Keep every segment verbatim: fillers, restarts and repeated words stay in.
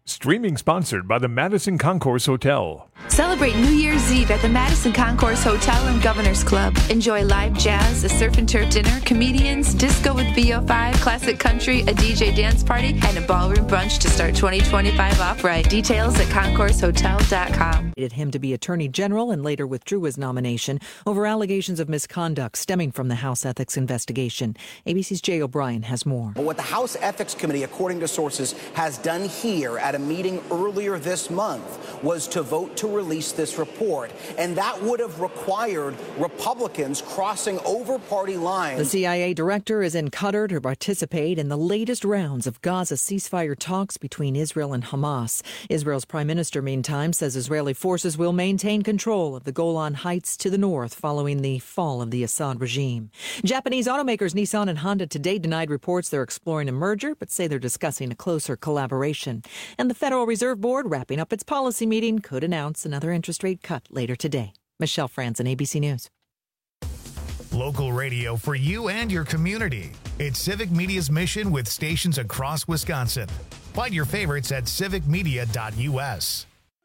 Streaming sponsored by the Madison Concourse Hotel. Celebrate New Year's Eve at the Madison Concourse Hotel and Governor's Club. Enjoy live jazz, a surf and turf dinner, comedians, disco with V O five, classic country, a D J dance party, and a ballroom brunch to start twenty twenty-five off right. Details at concourse hotel dot com. Him to be Attorney General and later withdrew his nomination over allegations of misconduct stemming from the House Ethics investigation. A B C's Jay O'Brien has more. But what the House Ethics Committee, according to sources, has done here at a meeting earlier this month was to vote to release this report. And that would have required Republicans crossing over party lines. The C I A director is in Qatar to participate in the latest rounds of Gaza ceasefire talks between Israel and Hamas. Israel's prime minister, meantime, says Israeli forces will maintain control of the Golan Heights to the north following the fall of the Assad regime. Japanese automakers Nissan and Honda today denied reports they're exploring a merger, but say they're discussing a closer collaboration. And the Federal Reserve Board, wrapping up its policy meeting, could announce another interest rate cut later today. Michelle Franzen, A B C News. Local radio for you and your community. It's Civic Media's mission with stations across Wisconsin. Find your favorites at civic media dot u s.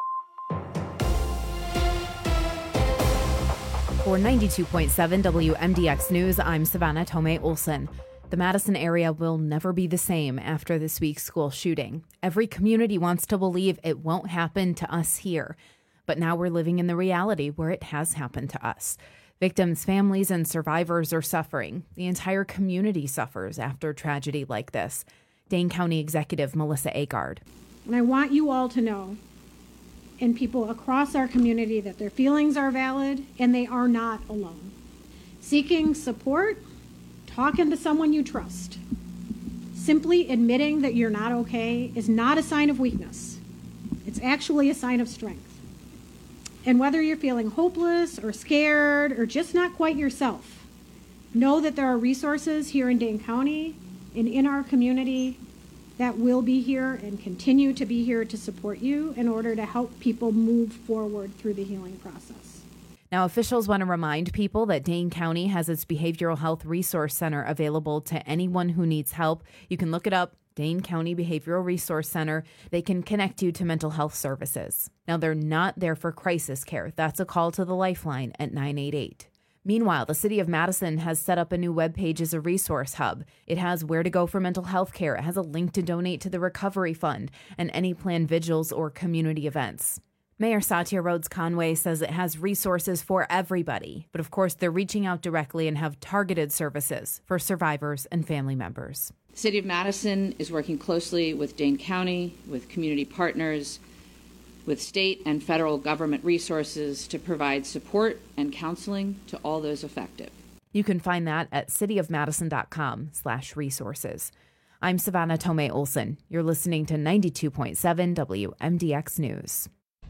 For ninety-two point seven W M D X News, I'm Savannah Tomei Olson. The Madison area will never be the same after this week's school shooting. Every community wants to believe it won't happen to us here. But now we're living in the reality where it has happened to us. Victims' families and survivors are suffering. The entire community suffers after tragedy like this. Dane County Executive Melissa Agard. And I want you all to know, and people across our community, that their feelings are valid and they are not alone. Seeking support, talking to someone you trust, simply admitting that you're not okay is not a sign of weakness. It's actually a sign of strength. And whether you're feeling hopeless or scared or just not quite yourself, know that there are resources here in Dane County and in our community that will be here and continue to be here to support you in order to help people move forward through the healing process. Now, officials want to remind people that Dane County has its Behavioral Health Resource Center available to anyone who needs help. You can look it up, Dane County Behavioral Resource Center. They can connect you to mental health services. Now, they're not there for crisis care. That's a call to the Lifeline at nine eight eight. Meanwhile, the city of Madison has set up a new webpage as a resource hub. It has where to go for mental health care. It has a link to donate to the Recovery Fund and any planned vigils or community events. Mayor Satya Rhodes Conway says it has resources for everybody, but of course they're reaching out directly and have targeted services for survivors and family members. The City of Madison is working closely with Dane County, with community partners, with state and federal government resources to provide support and counseling to all those affected. You can find that at cityofmadison.com slash resources. I'm Savannah Tomei Olson. You're listening to ninety-two point seven W M D X News.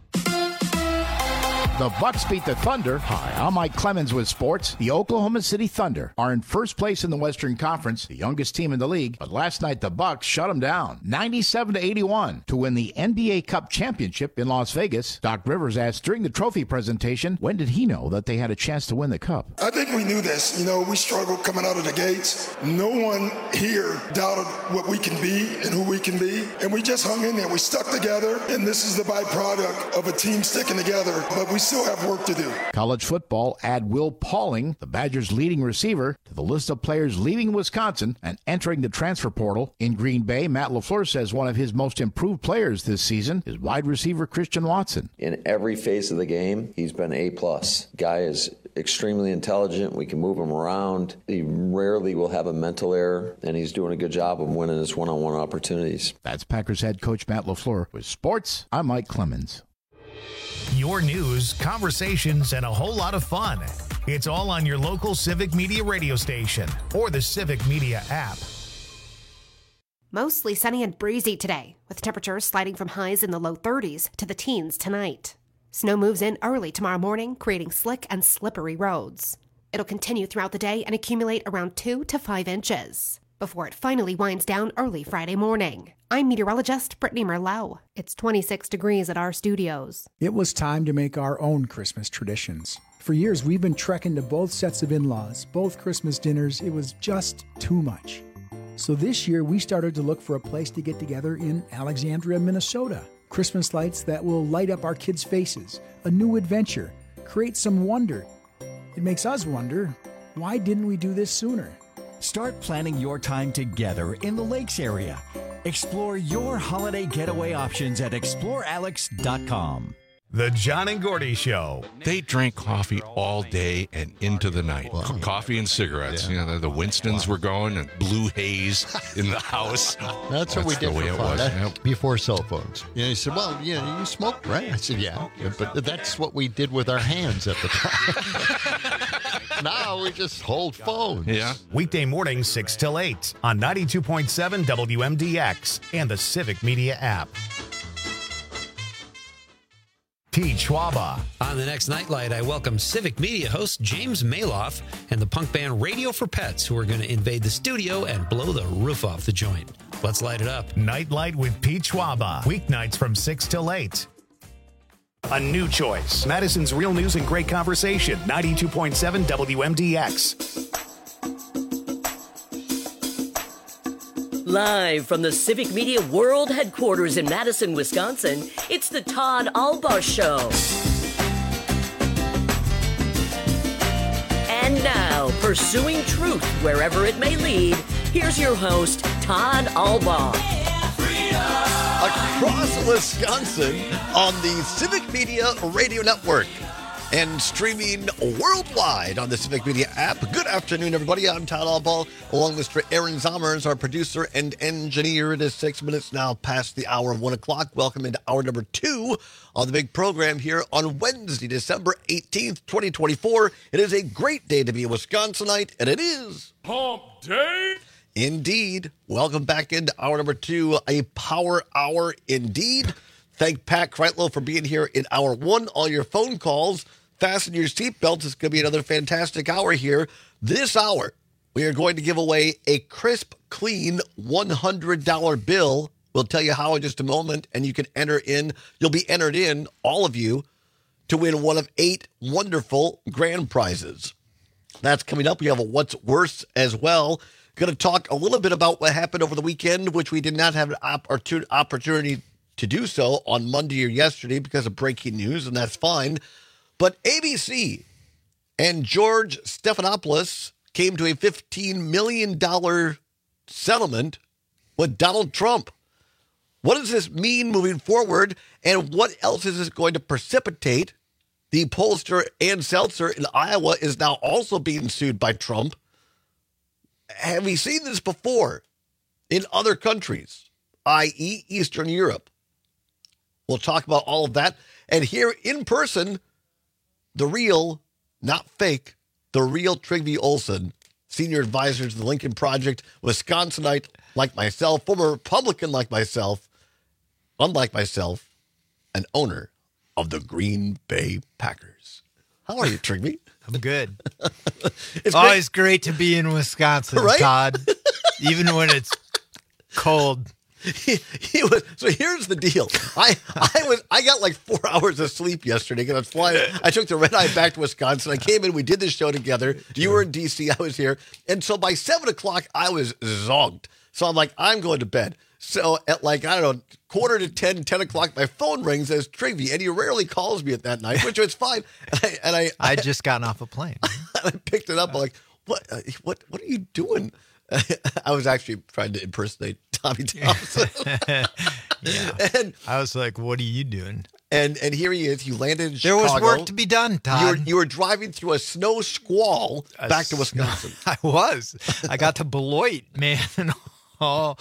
The Bucks beat the Thunder. Hi, I'm Mike Clemens with sports. The Oklahoma City Thunder are in first place in the Western Conference, the youngest team in the league. But last night, the Bucks shut them down, ninety-seven to eighty-one, to win the N B A Cup championship in Las Vegas. Doc Rivers asked during the trophy presentation, when did he know that they had a chance to win the Cup? I think we knew this. You know, we struggled coming out of the gates. No one here doubted what we can be and who we can be. And we just hung in there. We stuck together. And this is the byproduct of a team sticking together. But we still have work to do. College football, add Will Pauling, the Badgers' leading receiver, to the list of players leaving Wisconsin and entering the transfer portal. In Green Bay, Matt LaFleur says one of his most improved players this season is wide receiver Christian Watson. In every phase of the game, he's been A plus. Guy is extremely intelligent. We can move him around. He rarely will have a mental error, and he's doing a good job of winning his one-on-one opportunities. That's Packers head coach Matt LaFleur. With sports, I'm Mike Clemens. Your news, conversations, and a whole lot of fun. It's all on your local Civic Media radio station or the Civic Media app. Mostly sunny and breezy today, with temperatures sliding from highs in the low thirties to the teens tonight. Snow moves in early tomorrow morning, creating slick and slippery roads. It'll continue throughout the day and accumulate around two to five inches, before it finally winds down early Friday morning. I'm meteorologist Brittany Merlot. It's twenty-six degrees at our studios. It was time to make our own Christmas traditions. For years, we've been trekking to both sets of in-laws, both Christmas dinners. It was just too much. So this year, we started to look for a place to get together in Alexandria, Minnesota. Christmas lights that will light up our kids' faces, a new adventure, create some wonder. It makes us wonder, why didn't we do this sooner? Start planning your time together in the Lakes area. Explore your holiday getaway options at explore alex dot com. The John and Gordy Show. They drank coffee all day and into the night. Co- coffee and cigarettes. Yeah. You know, the Winstons wow. were going and blue haze in the house. That's, That's what we did the way for it fun. was. That, yep. Before cell phones. You know, he said, well, you know, you smoke, right? I said, yeah. But that's what we did with our hands at the time. Now we just hold phones. Yeah. Weekday mornings, six till eight on ninety-two point seven W M D X and the Civic Media app. Pete Schwaba. On the next Nightlight, I welcome Civic Media host James Maloff and the punk band Radio for Pets, who are going to invade the studio and blow the roof off the joint. Let's light it up. Nightlight with Pete Schwaba. Weeknights from six till eight. A new choice. Madison's Real News and Great Conversation. ninety-two point seven W M D X. Live from the Civic Media World Headquarters in Madison, Wisconsin, it's the Todd Albaugh Show. And now, pursuing truth wherever it may lead, here's your host, Todd Albaugh. Across Wisconsin on the Civic Media Radio Network and streaming worldwide on the Civic Media app. Good afternoon, everybody. I'm Todd Albaugh, along with Mister Aaron Zommers, our producer and engineer. It is six minutes now past the hour of one o'clock. Welcome into hour number two on the big program here on Wednesday, December eighteenth, twenty twenty-four. It is a great day to be a Wisconsinite, and it is Hump Day. Indeed. Welcome back into hour number two, a power hour indeed. Thank Pat Kreitlow for being here in hour one. All your phone calls, fasten your seatbelts. It's going to be another fantastic hour here. This hour, we are going to give away a crisp, clean one hundred dollar bill. We'll tell you how in just a moment, and you can enter in. You'll be entered in, all of you, to win one of eight wonderful grand prizes. That's coming up. We have a What's Worse as well. Going to talk a little bit about what happened over the weekend, which we did not have an opportun- opportunity to do so on Monday or yesterday because of breaking news, and that's fine. But A B C and George Stephanopoulos came to a fifteen million dollars settlement with Donald Trump. What does this mean moving forward, and what else is this going to precipitate? The pollster Ann Seltzer in Iowa is now also being sued by Trump. Have we seen this before in other countries, that is. Eastern Europe? We'll talk about all of that. And here in person, the real, not fake, the real Trygve Olsen, senior advisor to the Lincoln Project, Wisconsinite like myself, former Republican like myself, unlike myself, an owner of the Green Bay Packers. How are you, Trygve? I'm good. It's always great. great to be in Wisconsin, right? Todd, even when it's cold. He, he was, so here's the deal. I I was I got like four hours of sleep yesterday because I was flying. I took the red eye back to Wisconsin. I came in. We did this show together. You were in D C. I was here, and so by seven o'clock I was zonked. So I'm like, I'm going to bed. So at like I don't know, quarter to ten, ten o'clock, my phone rings as Trygve, and he rarely calls me at that night, which was fine. And I and I I just gotten off a plane. I picked it up. I'm like, what uh, what what are you doing? I was actually trying to impersonate Tommy Thompson. Yeah. And I was like, what are you doing? And and here he is. You landed in there Chicago. There was work to be done, Todd. You were, you were driving through a snow squall a back to Wisconsin. Snow, I was. I got to Beloit, man. All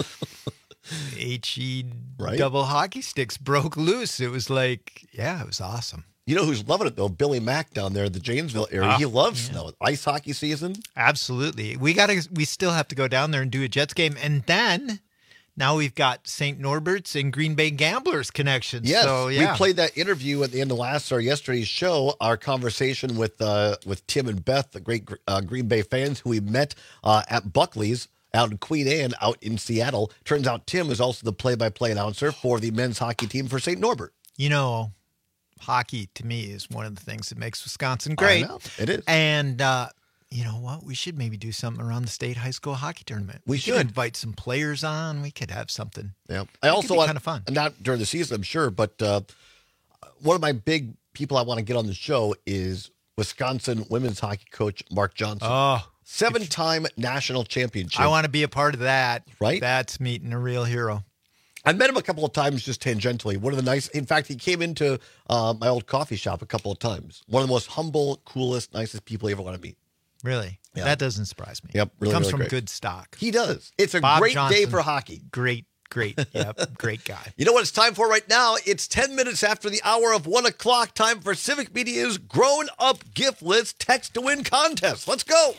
H E right? double hockey sticks broke loose. It was like, yeah, it was awesome. You know who's loving it, though? Billy Mack down there in the Janesville area. Uh, he loves yeah. snow. Ice hockey season. Absolutely. We got to. We still have to go down there and do a Jets game. And then now we've got Saint Norbert's and Green Bay Gamblers connections. Yes. So, yeah. We played that interview at the end of last or yesterday's show, our conversation with uh, with Tim and Beth, the great uh, Green Bay fans who we met uh, at Buckley's out in Queen Anne, out in Seattle. Turns out Tim is also the play-by-play announcer for the men's hockey team for Saint Norbert. You know, hockey to me is one of the things that makes Wisconsin great. I know. It is. And, uh, you know what? We should maybe do something around the state high school hockey tournament. We, we should could invite some players on. We could have something. Yeah. I also want kind of fun. Not during the season, I'm sure, but uh, one of my big people I want to get on the show is Wisconsin women's hockey coach Mark Johnson. Oh, seven-time national championship. I want to be a part of that. Right? That's meeting a real hero. I met him a couple of times just tangentially. One of the nice, in fact, he came into uh, my old coffee shop a couple of times. One of the most humble, coolest, nicest people you ever want to meet. Really? Yeah. That doesn't surprise me. Yep. Really, Comes really from great. good stock. He does. It's a Bob great Johnson, day for hockey. Great, great. Yep. Great guy. You know what it's time for right now? It's ten minutes after the hour of one o'clock. Time for Civic Media's Grown Up Gift List Text to Win contest. Let's go.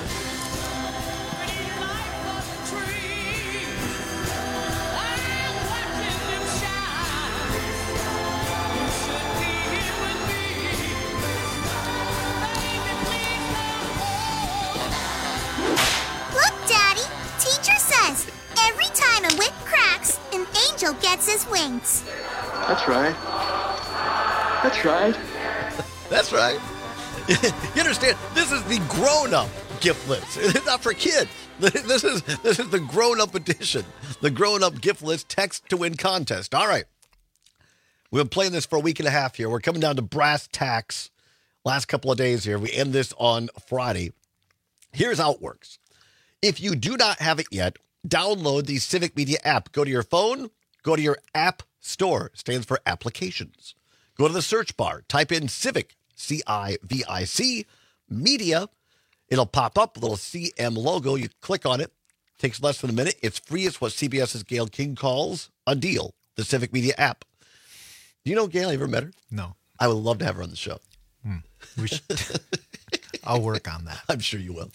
Time a whip cracks, an angel gets his wings. That's right. That's right. That's right. You understand? This is the grown-up gift list. It's not for kids. This is this is the grown-up edition. The grown-up gift list text to win contest. All right. We've been playing this for a week and a half here. We're coming down to brass tacks last couple of days here. We end this on Friday. Here's how it works. If you do not have it yet, download the Civic Media app. Go to your phone, go to your app store. Stands for applications. Go to the search bar, type in Civic, C I V I C, Media. It'll pop up, a little C M logo. You click on it. Takes less than a minute. It's free. It's what CBS's Gail King calls a deal, the Civic Media app. Do you know Gail? Have you ever met her? No. I would love to have her on the show. Hmm. We should. I'll work on that. I'm sure you will.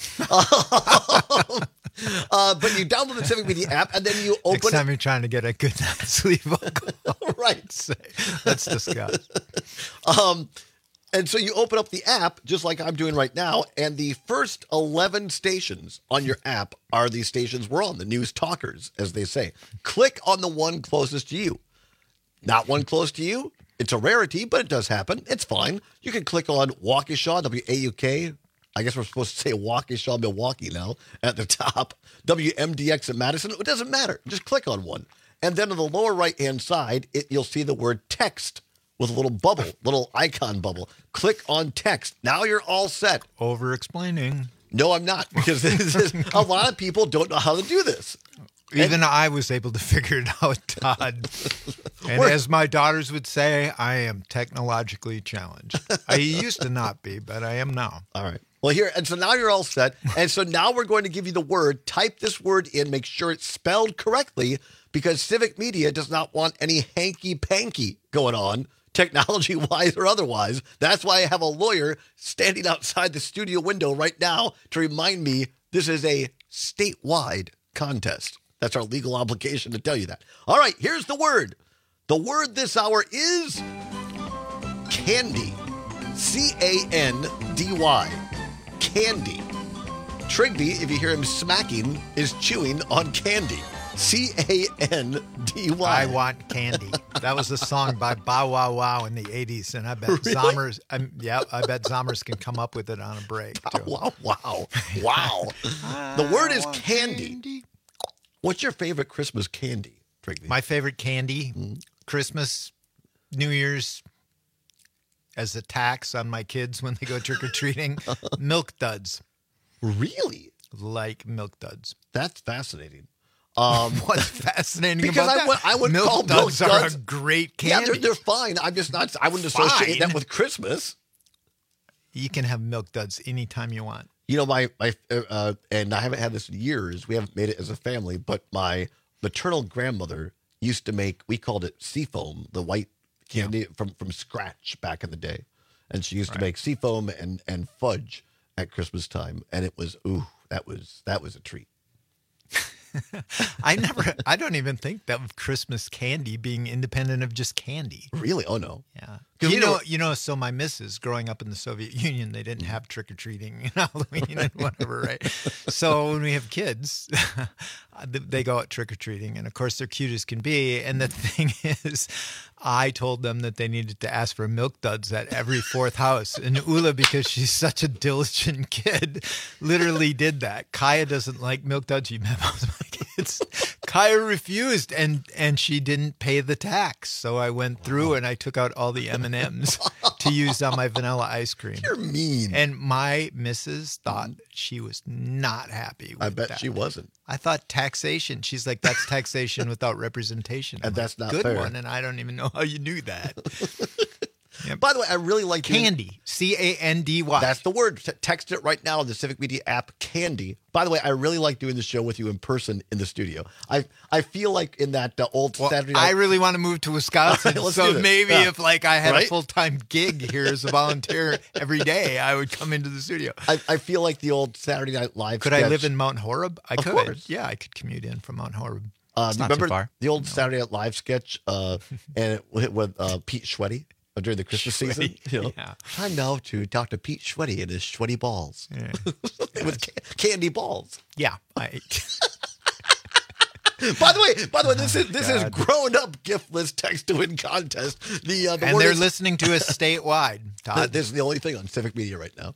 uh, but you download the Civic Media app, and then you open Next time it. You're trying to get a good night's sleep, right? Say, let's discuss. Um, and so you open up the app, just like I'm doing right now, and the first eleven stations on your app are the stations we're on, the news talkers, as they say. Click on the one closest to you. Not one close to you. It's a rarity, but it does happen. It's fine. You can click on Waukesha, W A U K. I guess we're supposed to say Waukesha, Milwaukee now at the top. W M D X in Madison. It doesn't matter. Just click on one. And then on the lower right-hand side, it, you'll see the word text with a little bubble, little icon bubble. Click on text. Now you're all set. Over-explaining. No, I'm not, because this is, a lot of people don't know how to do this. Even and, I was able to figure it out, Todd. And as my daughters would say, I am technologically challenged. I used to not be, but I am now. All right. Well, here, and so now you're all set. And so now we're going to give you the word. Type this word in. Make sure it's spelled correctly, because Civic Media does not want any hanky-panky going on, technology-wise or otherwise. That's why I have a lawyer standing outside the studio window right now to remind me this is a statewide contest. That's our legal obligation to tell you that. All right, here's the word. The word this hour is candy. C A N D Y. Candy. Trigby, if you hear him smacking, is chewing on candy. C A N D Y. I want candy. That was a song by Bow Wow Wow in the eighties, and I bet Really? Zommers. Um, yeah, I bet Zommers can come up with it on a break. Too. Wow, wow, wow. The word is candy. candy. What's your favorite Christmas candy, Trigby? My favorite candy, mm-hmm. Christmas, New Year's, as a tax on my kids when they go trick-or-treating, Milk Duds. Really? Like Milk Duds. That's fascinating. Um, What's fascinating because about I would, that? I would Milk call Duds Milk are Duds a great candy. Yeah, they're, they're fine. I'm just not. I wouldn't associate Fine. that with Christmas. You can have Milk Duds anytime you want. You know, my my uh, and I haven't had this in years. We haven't made it as a family, but my maternal grandmother used to make. We called it seafoam, the white candy yeah. from from scratch back in the day, and she used right. to make seafoam and and fudge at Christmas time, and it was ooh, that was that was a treat. I never, I don't even think of Christmas candy being independent of just candy. Really? Oh, no. Yeah. You know, you know, so my missus, growing up in the Soviet Union, they didn't have trick-or-treating and Halloween and whatever, right? So when we have kids, they go out trick-or-treating, and of course they're cute as can be. And the thing is, I told them that they needed to ask for milk duds at every fourth house. And Ula, because she's such a diligent kid, literally did that. Kaya doesn't like milk duds memos. My kids. Kaya refused, and and she didn't pay the tax. So I went through and I took out all the M and M's to use on my vanilla ice cream. You're mean. And my missus thought she was not happy with I bet that. she wasn't. I thought taxation. She's like, that's taxation without representation. I'm And that's like, not good fair. one, and I don't even know how you knew that. Yep. By the way, I really like doing- Candy, C A N D Y. That's the word. T- text it right now on the Civic Media app, Candy. By the way, I really like doing the show with you in person in the studio. I I feel like in that uh, old Well, Saturday I night. really want to move to Wisconsin, Let's so do this. maybe Yeah. if like I had Right? a full time gig here as a volunteer every day, I would come into the studio. I, I feel like the old Saturday Night Live. Could I sketch. live in Mount Horeb? I Of could. course. Yeah, I could commute in from Mount Horeb. Uh, It's do you not too remember far. the old Saturday Night Live sketch uh, and it, with uh, Pete Schwetty uh, during the Christmas season? Schwetty, You know, yeah. Time now to talk to Pete Schwetty and his Schwetty balls. With ca- candy balls. Yeah. I, By the way, by the way, this is this is God. grown up giftless text to win contest. The, uh, the and word they're is- listening to us statewide. Todd. This is the only thing on Civic Media right now.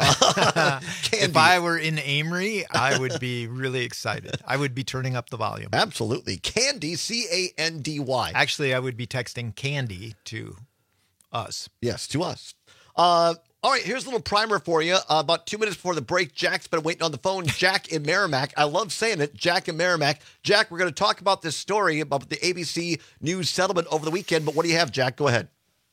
If I were in Amory, I would be really excited. I would be turning up the volume. Absolutely. Candy, C A N D Y. Actually, I would be texting Candy to us. Yes, to us. Uh, all right, here's a little primer for you. Uh, about two minutes before the break, Jack's been waiting on the phone. Jack in Merrimack. I love saying it. Jack in Merrimack. Jack, we're going to talk about this story about the A B C News settlement over the weekend. But what do you have, Jack? Go ahead.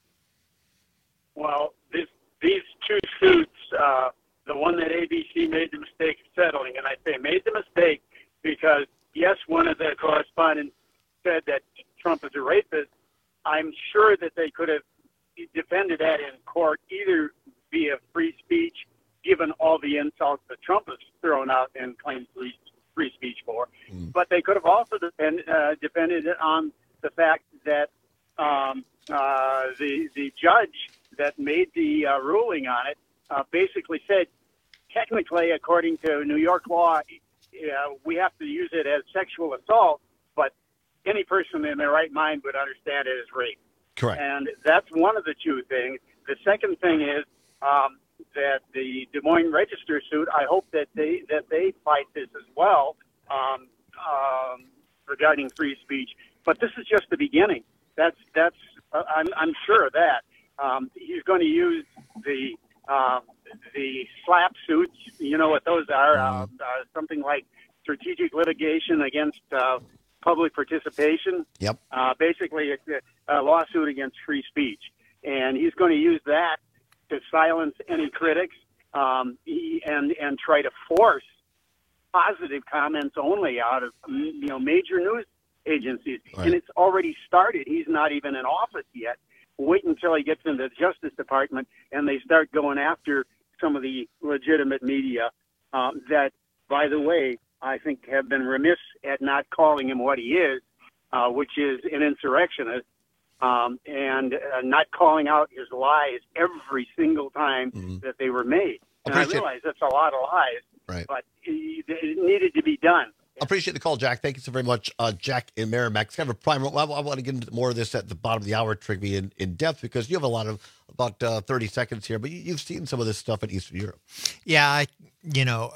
Well, this, these two suits, uh, the one that A B C made the mistake of settling, and I say made the mistake because, yes, one of the correspondents said that Trump is a rapist. I'm sure that they could have defended that in court either via free speech, given all the insults that Trump has thrown out and claimed free, free speech for, mm. but they could have also defend, uh, defended it on the fact that um, uh, the the judge that made the uh, ruling on it uh, basically said, technically, according to New York law, uh, we have to use it as sexual assault, but any person in their right mind would understand it as rape. Correct. And that's one of the two things. The second thing is um, that the Des Moines Register suit, I hope that they that they fight this as well um, um, regarding free speech. But this is just the beginning. That's that's uh, I'm I'm sure of that. Um, he's going to use the uh, the SLAPP suits. You know what those are? Uh, uh, something like strategic litigation against uh, public participation. Yep. Uh, basically, it's a, a lawsuit against free speech, and he's going to use that to silence any critics um, he, and and try to force positive comments only out of you know major news agencies. Right. And it's already started. He's not even in office yet. Wait until he gets into the Justice Department and they start going after some of the legitimate media um, that, by the way, I think have been remiss at not calling him what he is, uh, which is an insurrectionist, um, and uh, not calling out his lies every single time mm-hmm. that they were made. And I realize that's a lot of lies, right. but it, it needed to be done. Appreciate the call, Jack. Thank you so very much, uh, Jack in Merrimack. It's kind of a prime. I, I want to get into more of this at the bottom of the hour, Trigby, in, in depth, because you have a lot of about uh, thirty seconds here, but you, you've seen some of this stuff in Eastern Europe. Yeah, I, you know,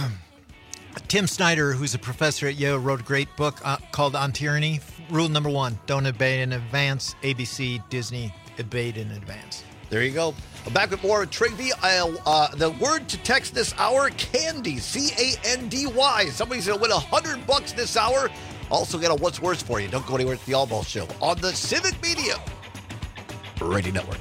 Tim Snyder, who's a professor at Yale, wrote a great book uh, called On Tyranny. Rule number one, don't obey in advance. A B C, Disney, obeyed in advance. There you go. Back with more Trigby. Uh, uh, the word to text this hour, Candy, C A N D Y. Somebody's going to win one hundred bucks this hour. Also got a What's Worse for you. Don't go anywhere at the All Ball Show on the Civic Media Radio Network.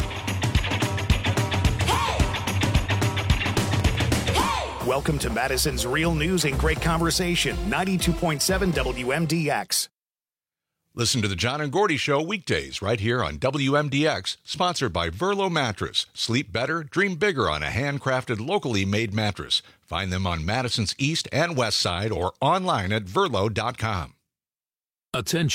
Welcome to Madison's Real News and Great Conversation, ninety-two point seven W M D X. Listen to the John and Gordy Show weekdays right here on W M D X, sponsored by Verlo Mattress. Sleep better, dream bigger on a handcrafted, locally made mattress. Find them on Madison's East and West Side or online at verlo dot com. Attention.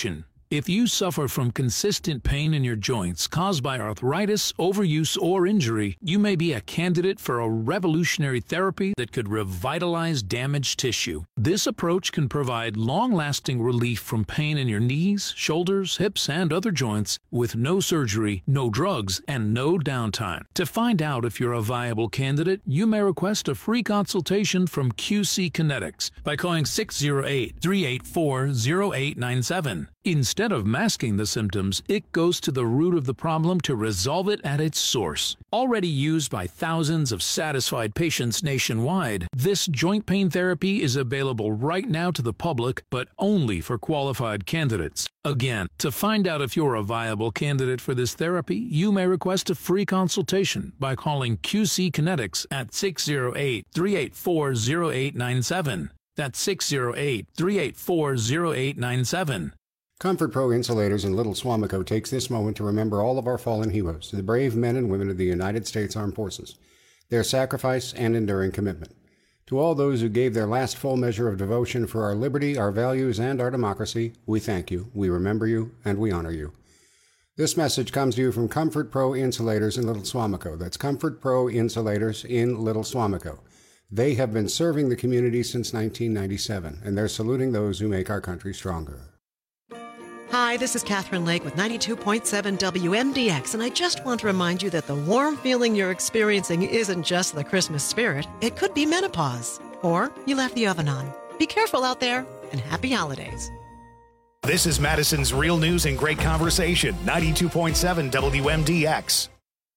If you suffer from consistent pain in your joints caused by arthritis, overuse, or injury, you may be a candidate for a revolutionary therapy that could revitalize damaged tissue. This approach can provide long-lasting relief from pain in your knees, shoulders, hips, and other joints with no surgery, no drugs, and no downtime. To find out if you're a viable candidate, you may request a free consultation from Q C Kinetics by calling six oh eight, three eight four, oh eight nine seven. Instead of masking the symptoms, it goes to the root of the problem to resolve it at its source. Already used by thousands of satisfied patients nationwide, this joint pain therapy is available right now to the public, but only for qualified candidates. Again, to find out if you're a viable candidate for this therapy, you may request a free consultation by calling Q C Kinetics at six oh eight, three eight four, oh eight nine seven. That's six oh eight, three eight four, oh eight nine seven. Comfort Pro Insulators in Little Swamico takes this moment to remember all of our fallen heroes, the brave men and women of the United States Armed Forces, their sacrifice and enduring commitment. To all those who gave their last full measure of devotion for our liberty, our values, and our democracy, we thank you, we remember you, and we honor you. This message comes to you from Comfort Pro Insulators in Little Swamico. That's Comfort Pro Insulators in Little Swamico. They have been serving the community since nineteen ninety-seven, and they're saluting those who make our country stronger. Hi, this is Catherine Lake with ninety-two point seven W M D X, and I just want to remind you that the warm feeling you're experiencing isn't just the Christmas spirit. It could be menopause, or you left the oven on. Be careful out there, and happy holidays. This is Madison's Real News and Great Conversation, ninety-two point seven W M D X.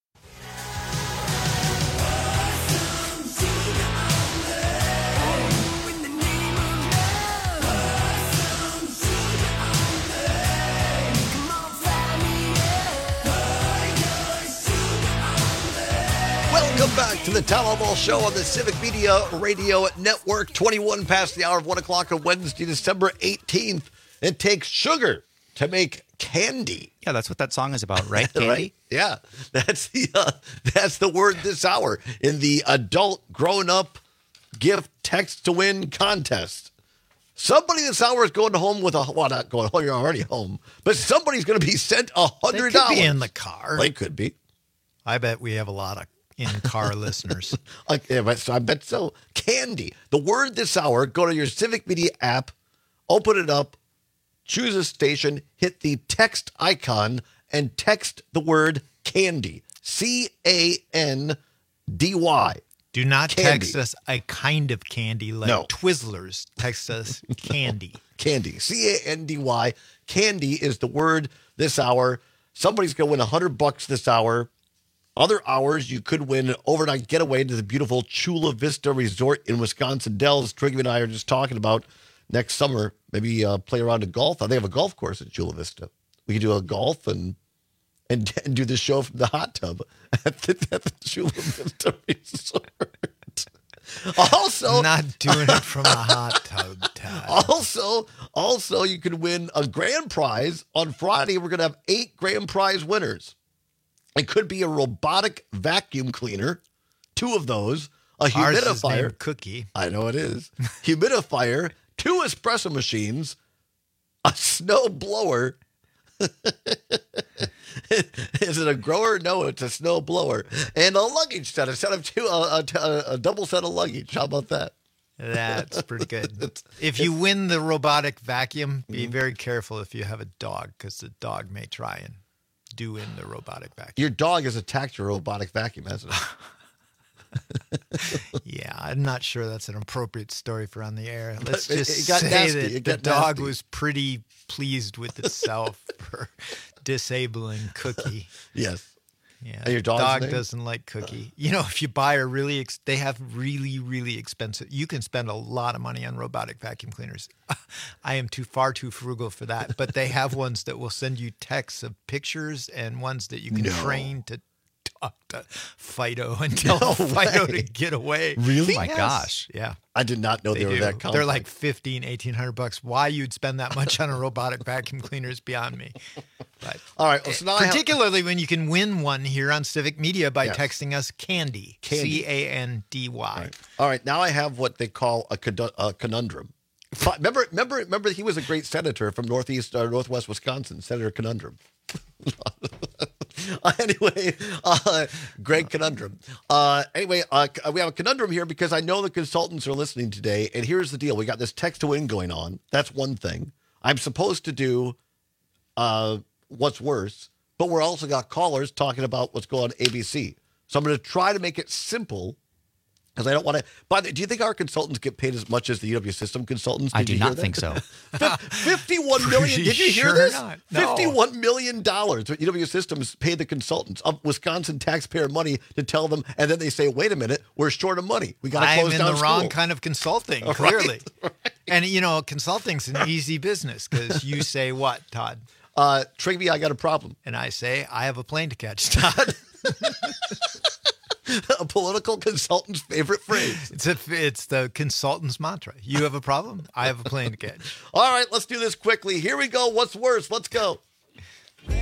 Welcome back to the Tom Ball Show on the Civic Media Radio Network. twenty-one past the hour of one o'clock on Wednesday, December eighteenth. It takes sugar to make candy. Yeah, that's what that song is about, right? Candy? Right? Yeah, that's the uh, that's the word this hour in the adult grown-up gift text to win contest. Somebody this hour is going home with a well, not going home. You're already home, but somebody's going to be sent a hundred dollars. They could be in the car. They could be. I bet we have a lot of in-car listeners. Like, yeah, but so I bet so. Candy. The word this hour. Go to your Civic Media app, open it up, choose a station, hit the text icon, and text the word candy. C A N D Y. Do not Candy. text us a kind of candy like No. Twizzlers. Text us candy. Candy. C A N D Y. Candy is the word this hour. Somebody's going to win one hundred bucks this hour. Other hours, you could win an overnight getaway to the beautiful Chula Vista Resort in Wisconsin Dells. Triggy and I are just talking about next summer, maybe uh, play around in golf. They have a golf course at Chula Vista. We could do a golf and and, and do the show from the hot tub at the, at the Chula Vista Resort. Also, not doing it from a hot tub, Todd. Also, also, you could win a grand prize on Friday. We're going to have eight grand prize winners. It could be a robotic vacuum cleaner, two of those, a Ours is humidifier. named Cookie. I know it is. Humidifier, two espresso machines, a snow blower. Is it a grower? No, it's a snow blower. And a luggage set, a set of two, a, a, a double set of luggage. How about that? That's pretty good. If you win the robotic vacuum, be very careful if you have a dog, because the dog may try and do in the robotic vacuum. Your dog has attacked your robotic vacuum, hasn't it? Yeah, I'm not sure that's an appropriate story for on the air. Let's It- just it got say nasty. that It the got dog nasty. was pretty pleased with itself for disabling Cookie. Yes. Yeah, And your dog's dog name? doesn't like Cookie. You know, if you buy a really, ex- they have really, really expensive. You can spend a lot of money on robotic vacuum cleaners. I am too far too frugal for that. But they have ones that will send you texts of pictures and ones that you can No. train to talk to Fido and tell No Fido way. to get away. Really? My Yes. gosh. Yeah. I did not know they, were do. that complex. They're like fifteen, eighteen hundred bucks. Why you'd spend that much on a robotic vacuum cleaner is beyond me. But all right. Well, so now I have- particularly when you can win one here on Civic Media by Yes. texting us Candy, Candy. C A N D Y. All right. All right. Now I have what they call a, condu- a conundrum. Remember, remember, remember. He was a great senator from northeast or northwest Wisconsin, Senator Conundrum. uh, anyway, uh, Greg Conundrum. Uh, anyway, uh, we have a conundrum here because I know the consultants are listening today. And here's the deal: we got this text to win going on. That's one thing. I'm supposed to do uh, what's worse, but we're also got callers talking about what's going on A B C. So I'm going to try to make it simple. Because I don't want to. By the, do you think our consultants get paid as much as the U W system consultants? Did I do you not hear that? think so. Fifty-one million. Did you hear Sure this? not. No. Fifty-one million dollars. U W Systems pay the consultants of Wisconsin taxpayer money to tell them, and then they say, "Wait a minute, we're short of money. We got to close I'm in down the school." wrong kind of consulting, Right, clearly. right. And you know, consulting's an easy business because you say what, Todd? Uh, Trigby, I got a problem, and I say I have a plane to catch, Todd. A political consultant's favorite phrase. It's a, it's the consultant's mantra. You have a problem, I have a plane to catch. All right, let's do this quickly. Here we go. What's worse? Let's go. Then,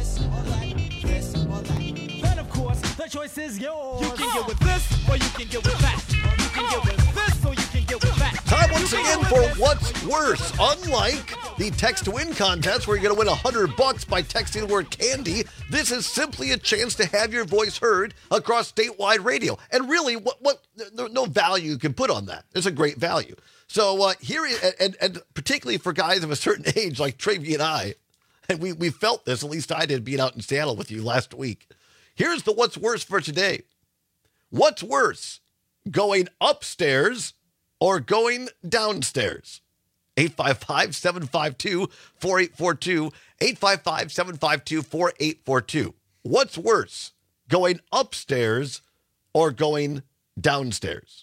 of course, the choice is yours. You can get with this, or you can get with that. You can get with this, or you can get with that. Time once again for What's Worse. Unlike the text to win contest where you're going to win one hundred bucks by texting the word candy, this is simply a chance to have your voice heard across statewide radio. And really, what what there's no value you can put on that. It's a great value. So uh, here, and, and particularly for guys of a certain age like Travy and I, and we, we felt this, at least I did, being out in Seattle with you last week. Here's the What's Worse for today. What's worse, going upstairs or going downstairs? eight five five, seven five two, four eight four two, eight five five, seven five two, four eight four two. What's worse, going upstairs or going downstairs?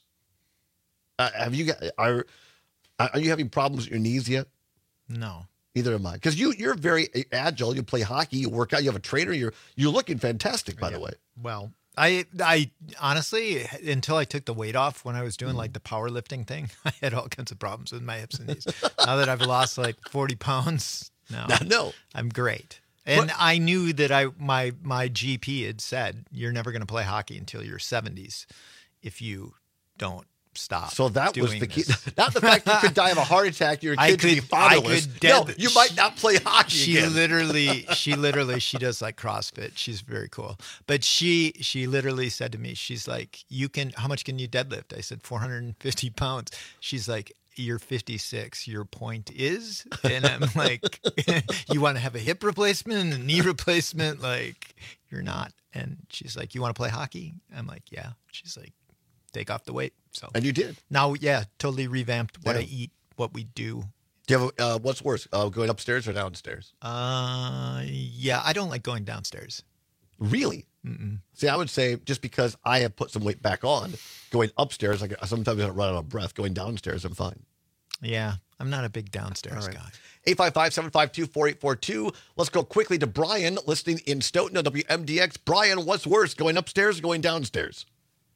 Uh, have you got, are, are you having problems with your knees yet? No. Neither am I. Because you, you're very agile. You play hockey. You work out. You have a trainer. You're you're looking fantastic, by yeah. the way. Well, I I honestly, until I took the weight off when I was doing like the powerlifting thing, I had all kinds of problems with my hips and knees. Now that I've lost like forty pounds, no, no, no. I'm great. And But- I knew that I my my G P had said you're never going to play hockey until your seventies if you don't stop. So that was doing the key. this. Not the fact you could die of a heart attack. Your I kid could be could- I fatherless. could dead- no, you might not play hockey She again. literally, she literally, she does like CrossFit. She's very cool. But she, she literally said to me, she's like, you can, how much can you deadlift? I said, four hundred fifty pounds. She's like, you're fifty-six. Your point is? And I'm like, you want to have a hip replacement, a knee replacement? Like, you're not. And she's like, you want to play hockey? I'm like, yeah. She's like, take off the weight. So And you did. now, yeah, totally revamped what Yeah. I eat, what we do. Do you have a, uh, what's worse, uh, going upstairs or downstairs? Uh, yeah, I don't like going downstairs. Really? Mm-mm. See, I would say just because I have put some weight back on, going upstairs, like sometimes I don't run out of breath. Going downstairs, I'm fine. Yeah, I'm not a big downstairs All right. guy. eight five five, seven five two, four eight four two. Let's go quickly to Brian, listening in Stoughton on W M D X. Brian, what's worse, going upstairs or going downstairs?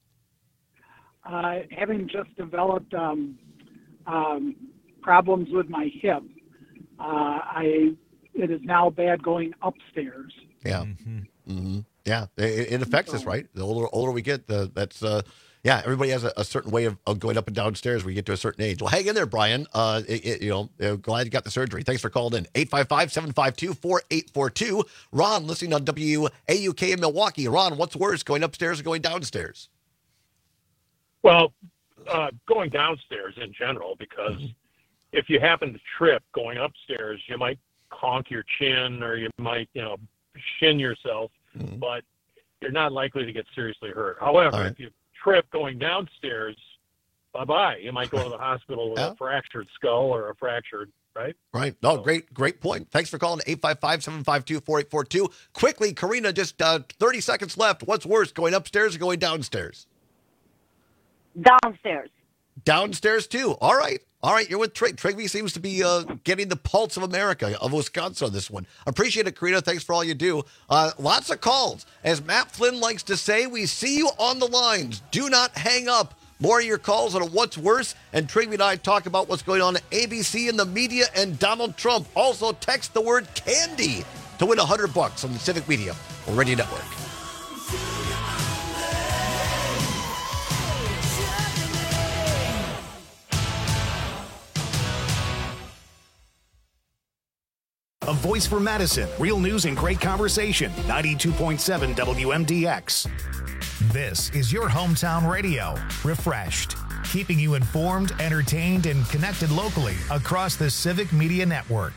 Uh, having just developed um, um, problems with my hip, uh, I it is now bad going upstairs. Yeah. Mm-hmm. Mm-hmm. Yeah. It, it affects us, right? The older older we get, the, that's, uh, yeah, everybody has a, a certain way of, of going up and downstairs when we get to a certain age. Well, hang in there, Brian. Uh, it, it, you know, uh, glad you got the surgery. Thanks for calling in. eight five five, seven five two, four eight four two. Ron, listening on W A U K in Milwaukee. Ron, what's worse, going upstairs or going downstairs? Well, uh, going downstairs in general, because mm-hmm. if you happen to trip going upstairs, you might conk your chin or you might, you know, shin yourself, mm-hmm. but you're not likely to get seriously hurt. However, right. if you trip going downstairs, bye-bye. You might go to the hospital with yeah. a fractured skull or a fractured, right? Right. No, so. great, great point. Thanks for calling eight five five, seven five two, four eight four two. Quickly, Karina, just uh, thirty seconds left. What's worse, going upstairs or going downstairs? Downstairs. Downstairs, too. All right. All right. You're with Trig. Trigby seems to be uh, getting the pulse of America, of Wisconsin on this one. Appreciate it, Karina. Thanks for all you do. Uh, lots of calls. As Matt Flynn likes to say, we see you on the lines. Do not hang up. More of your calls on What's Worse. And Trigby and I talk about what's going on at A B C in the media and Donald Trump. Also, text the word candy to win one hundred bucks on the Civic Media or Radio Network. a voice for Madison. Real news and great conversation. ninety-two point seven W M D X. This is your hometown radio. Refreshed. Keeping you informed, entertained, and connected locally across the Civic Media Network.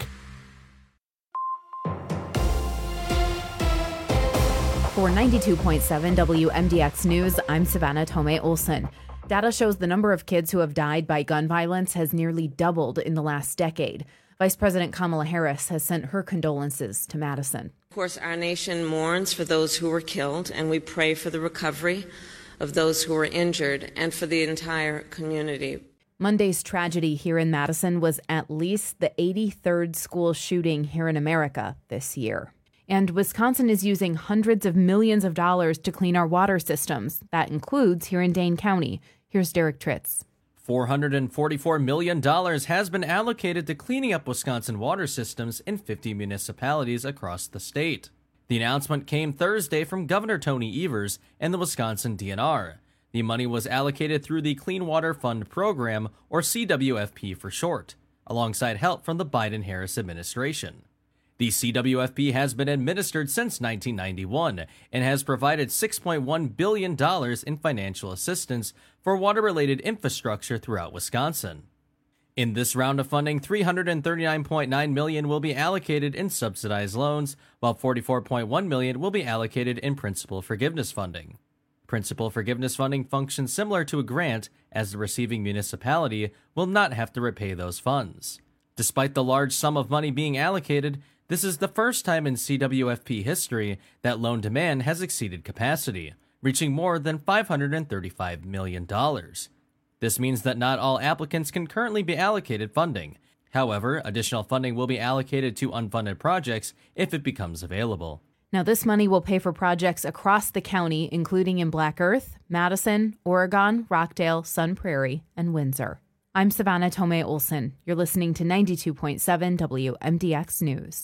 For ninety-two point seven W M D X News, I'm Savannah Tomei Olson. Data shows the number of kids who have died by gun violence has nearly doubled in the last decade. Vice President Kamala Harris has sent her condolences to Madison. Of course, our nation mourns for those who were killed, and we pray for the recovery of those who were injured and for the entire community. Monday's tragedy here in Madison was at least the eighty-third school shooting here in America this year. And Wisconsin is using hundreds of millions of dollars to clean our water systems. That includes here in Dane County. Here's Derek Tritz. four hundred forty-four million dollars has been allocated to cleaning up Wisconsin water systems in fifty municipalities across the state. The announcement came Thursday from Governor Tony Evers and the Wisconsin D N R. The money was allocated through the Clean Water Fund Program, or C W F P for short, alongside help from the Biden-Harris administration. The C W F P has been administered since nineteen ninety-one and has provided six point one billion dollars in financial assistance for water-related infrastructure throughout Wisconsin. In this round of funding, three hundred thirty-nine point nine million dollars will be allocated in subsidized loans, while forty-four point one million dollars will be allocated in principal forgiveness funding. Principal forgiveness funding functions similar to a grant, as the receiving municipality will not have to repay those funds. Despite the large sum of money being allocated, this is the first time in C W F P history that loan demand has exceeded capacity, reaching more than five hundred thirty-five million dollars. This means that not all applicants can currently be allocated funding. However, additional funding will be allocated to unfunded projects if it becomes available. Now, this money will pay for projects across the county, including in Black Earth, Madison, Oregon, Rockdale, Sun Prairie, and Windsor. I'm Savannah Tomei Olson. You're listening to ninety-two point seven W M D X News.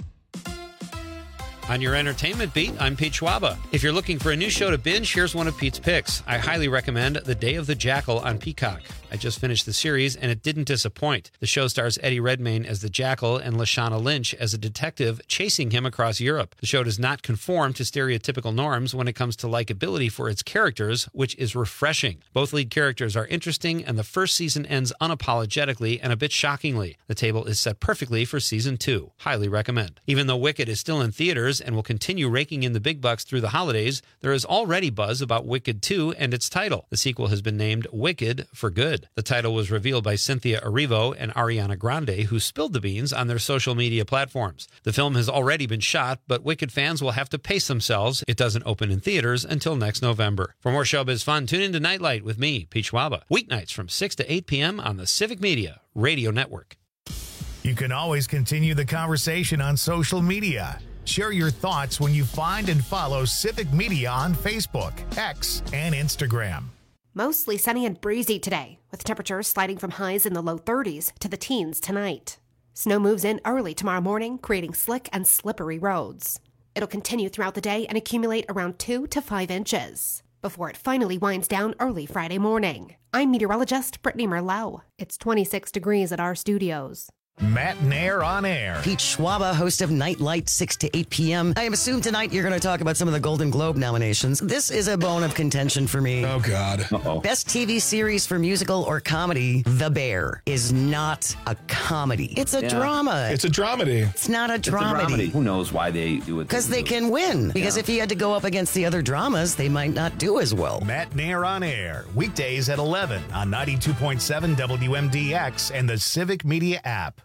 On your entertainment beat, I'm Pete Schwaba. If you're looking for a new show to binge, here's one of Pete's picks. I highly recommend The Day of the Jackal on Peacock. I just finished the series, and it didn't disappoint. The show stars Eddie Redmayne as the Jackal and Lashana Lynch as a detective chasing him across Europe. The show does not conform to stereotypical norms when it comes to likability for its characters, which is refreshing. Both lead characters are interesting, and the first season ends unapologetically and a bit shockingly. The table is set perfectly for season two. Highly recommend. Even though Wicked is still in theaters and will continue raking in the big bucks through the holidays, there is already buzz about Wicked two and its title. The sequel has been named Wicked for Good. The title was revealed by Cynthia Erivo and Ariana Grande, who spilled the beans on their social media platforms. The film has already been shot, but Wicked fans will have to pace themselves. It doesn't open in theaters until next November. For more showbiz fun, tune into Nightlight with me, Pete Schwaba, weeknights from six to eight p.m. on the Civic Media Radio Network. You can always continue the conversation on social media. Share your thoughts when you find and follow Civic Media on Facebook, X, and Instagram. Mostly sunny and breezy today, with temperatures sliding from highs in the low thirties to the teens tonight. Snow moves in early tomorrow morning, creating slick and slippery roads. It'll continue throughout the day and accumulate around two to five inches, before it finally winds down early Friday morning. I'm meteorologist Brittany Merlot. It's twenty-six degrees at our studios. Matt Nair on air. Pete Schwaba, host of Nightlight, six to eight p.m. I assume tonight you're going to talk about some of the Golden Globe nominations. This is a bone of contention for me. Oh, God. Uh-oh. Best T V series for musical or comedy, The Bear, is not a comedy. It's a Yeah. drama. It's a dramedy. It's not a It's a dramedy. dramedy. Who knows why they do it? Because they can win. Because Yeah. if you had to go up against the other dramas, they might not do as well. Matt Nair on air, weekdays at eleven on ninety-two point seven W M D X and the Civic Media app.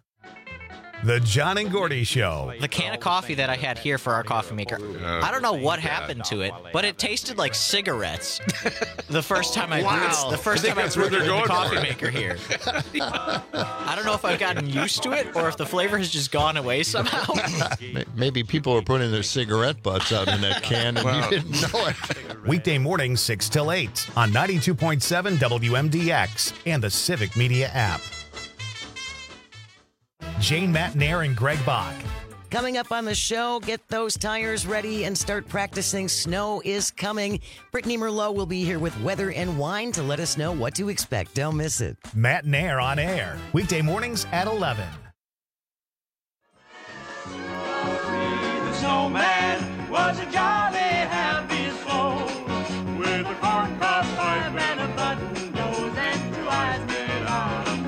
The John and Gordy Show. The can of coffee that I had here for our coffee maker, I don't know what happened to it, but it tasted like cigarettes. The first time I Wow. brewed, the first I think time I that's where brewed it they're in the going coffee for it. maker here. I don't know if I've gotten used to it or if the flavor has just gone away somehow. Maybe people are putting their cigarette butts out in that can and Wow. you didn't know it. Weekday mornings six till eight on ninety-two point seven W M D X and the Civic Media app. Jane Matt Nair and Greg Bach. Coming up on the show, get those tires ready and start practicing. Snow is coming. Brittany Merlot will be here with weather and wine to let us know what to expect. Don't miss it. Matt Nair on air. Weekday mornings at eleven. snowman was a jolly happy soul with a corncob pipe and a button nose and two eyes made out of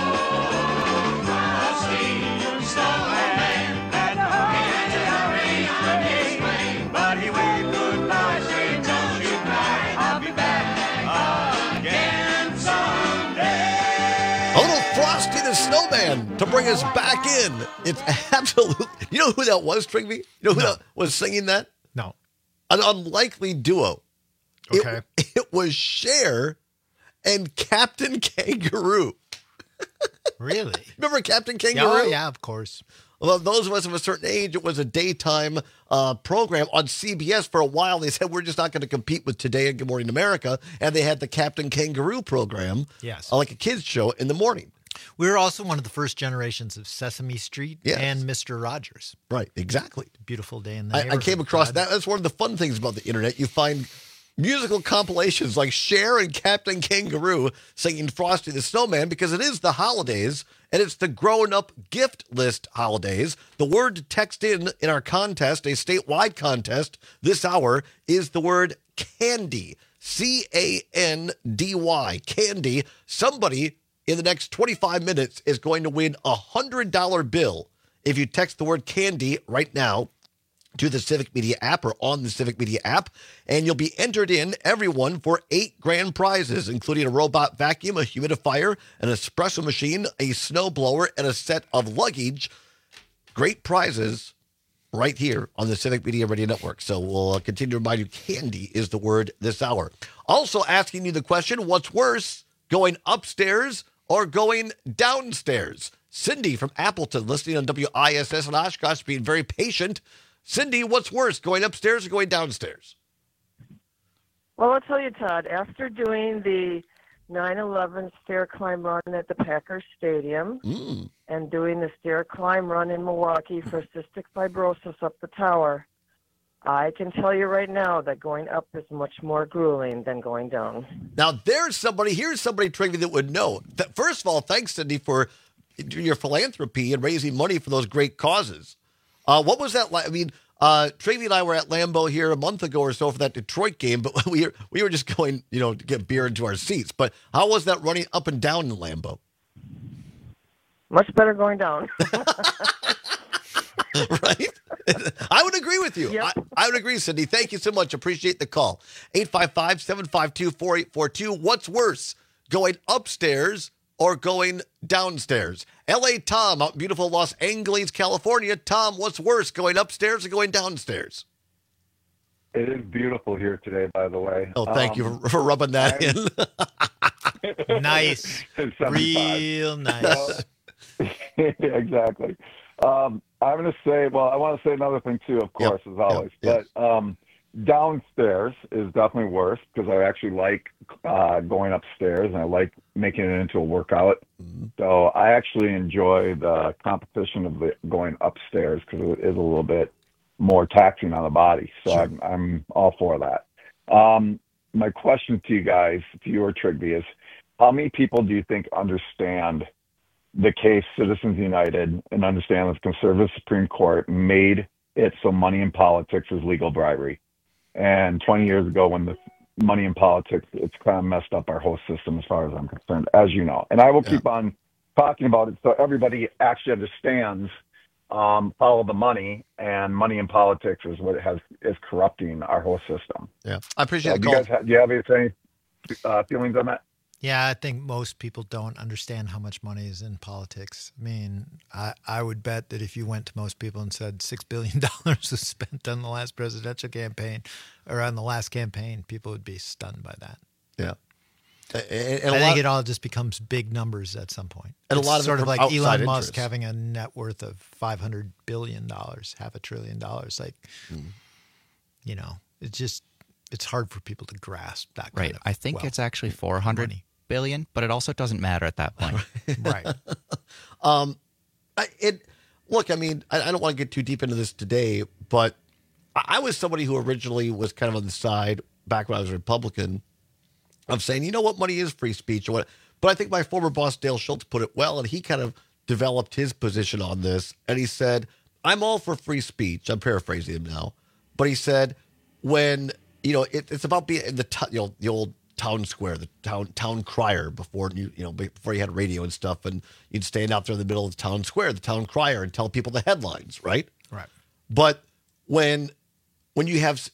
gold. Frosty the snowman had to hurry, hurry, hurry, but he waved goodbye, saying, "Don't you cry, I'll be back again someday." A little Frosty the Snowman to bring us back in. It's absolutely. You know who that was, Trigby? You know who No. that was singing that? No. An unlikely duo. Okay. It, it was Cher and Captain Kangaroo. Really? Remember Captain Yeah, Kangaroo? oh, yeah, of course. Well, those of us of a certain age, it was a daytime uh, program on C B S for a while. They said, we're just not going to compete with Today and Good Morning America. And they had the Captain Kangaroo program, Yes. uh, like a kid's show in the morning. We were also one of the first generations of Sesame Street Yes. and Mister Rogers. Right, exactly. Beautiful day in the I, I neighborhood. came across God. that. That's one of the fun things about the internet. You find musical compilations like Cher and Captain Kangaroo singing Frosty the Snowman because it is the holidays and it's the grown-up gift list holidays. The word to text in in our contest, a statewide contest this hour, is the word candy. C A N D Y. Candy. Somebody in the next twenty-five minutes is going to win a one hundred dollar bill if you text the word candy right now to the Civic Media app or on the Civic Media app, and you'll be entered in, everyone, for eight grand prizes, including a robot vacuum, a humidifier, an espresso machine, a snow blower, and a set of luggage. Great prizes right here on the Civic Media Radio Network. So we'll uh, continue to remind you, candy is the word this hour. Also asking you the question, what's worse, going upstairs or going downstairs? Cindy from Appleton, listening on W I S S in Oshkosh, being very patient. Cindy, what's worse, going upstairs or going downstairs? Well, I'll tell you, Todd, after doing the nine eleven stair climb run at the Packers Stadium mm. and doing the stair climb run in Milwaukee for cystic fibrosis up the tower, I can tell you right now that going up is much more grueling than going down. Now, there's somebody, here's somebody, Trigby, that would know. That, first of all, thanks, Cindy, for your philanthropy and raising money for those great causes. Uh, what was that like? I mean, uh, Trigby and I were at Lambeau here a month ago or so for that Detroit game, but we were, we were just going, you know, to get beer into our seats. But how was that running up and down in Lambeau? Much better going down. Right? I would agree with you. Yep. I, I would agree, Cindy. Thank you so much. Appreciate the call. eight five five, seven five two, four eight four two. What's worse, going upstairs or going downstairs? L A Tom out in beautiful Los Angeles, California. Tom, what's worse, going upstairs or going downstairs? It is beautiful here today, by the way. Oh, thank Um, you for, for rubbing that in. Nice. Real nice. Exactly. Um, I'm going to say, well, I want to say another thing too, of course, Yep, as always. yep, But um, downstairs is definitely worse because I actually like uh, going upstairs and I like making it into a workout. Mm-hmm. So I actually enjoy the competition of the going upstairs because it is a little bit more taxing on the body. So Sure. I'm, I'm all for that. Um, my question to you guys, to you or Trigby, is how many people do you think understand the case Citizens United and understand that the conservative Supreme Court made it so money in politics is legal bribery? And twenty years ago, when the money in politics, it's kind of messed up our whole system as far as I'm concerned, as you know. And I will keep on talking about it so everybody actually understands um, follow the money, and money in politics is what has is corrupting our whole system. Yeah, I appreciate So the do call. you guys have, do you have any uh, feelings on that? Yeah, I think most people don't understand how much money is in politics. I mean, I, I would bet that if you went to most people and said six billion dollars was spent on the last presidential campaign or on the last campaign, people would be stunned by that. Yeah. And, and I a think lot, it all just becomes big numbers at some point. And a It's lot of it sort of from like outside Elon Musk interests. having a net worth of five hundred billion dollars, half a trillion dollars. Like, Mm. you know, it's just, it's hard for people to grasp that kind Right. of I think wealth. it's actually four hundred money. billion, but it also doesn't matter at that point. Right. Um, I, it look. I mean, I, I don't want to get too deep into this today, but I, I was somebody who originally was kind of on the side back when I was a Republican of saying, you know what, money is free speech or what. But I think my former boss Dale Schultz put it well, and he kind of developed his position on this, and he said, I'm all for free speech. I'm paraphrasing him now. But he said, when, you know, it, it's about being in the, t- you know, the old town square, the town town crier before you, you know, before you had radio and stuff. And you'd stand out there in the middle of the town square, the town crier, and tell people the headlines, right? Right. But when, when you have,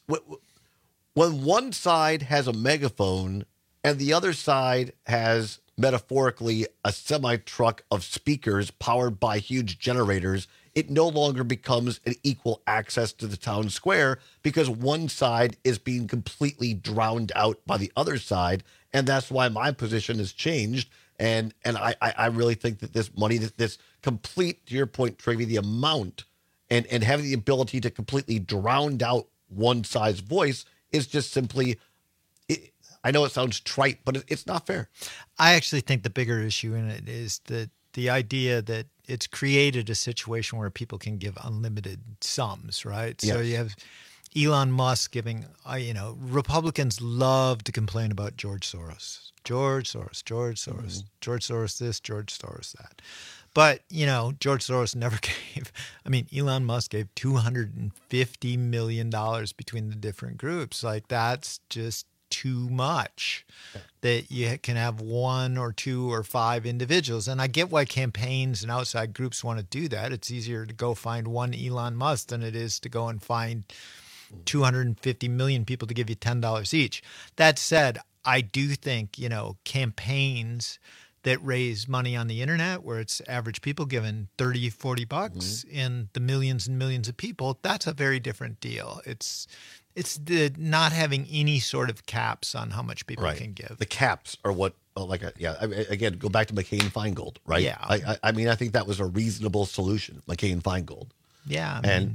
when one side has a megaphone and the other side has metaphorically a semi-truck of speakers powered by huge generators, it no longer becomes an equal access to the town square because one side is being completely drowned out by the other side. And that's why my position has changed. And and I, I really think that this money, this, this complete, to your point, Trivy, the amount and, and having the ability to completely drown out one side's voice is just simply, it, I know it sounds trite, but it, it's not fair. I actually think the bigger issue in it is that the idea that it's created a situation where people can give unlimited sums, right? Yes. So you have Elon Musk giving, uh, you know, Republicans love to complain about George Soros. George Soros, George Soros, mm-hmm. George Soros this, George Soros that. But, you know, George Soros never gave, I mean, Elon Musk gave two hundred fifty million dollars between the different groups. Like, that's just too much that you can have one or two or five individuals. And I get why campaigns and outside groups want to do that. It's easier to go find one Elon Musk than it is to go and find two hundred fifty million people to give you ten dollars each. That said, I do think, you know, campaigns that raise money on the internet where it's average people giving thirty, forty bucks mm-hmm. in the millions and millions of people, that's a very different deal. It's It's the not having any sort of caps on how much people right. can give. The caps are what, like, a, yeah. I mean, again, go back to McCain-Feingold, right? Yeah. I, I, I mean, I think that was a reasonable solution, McCain-Feingold. Yeah. I and mean,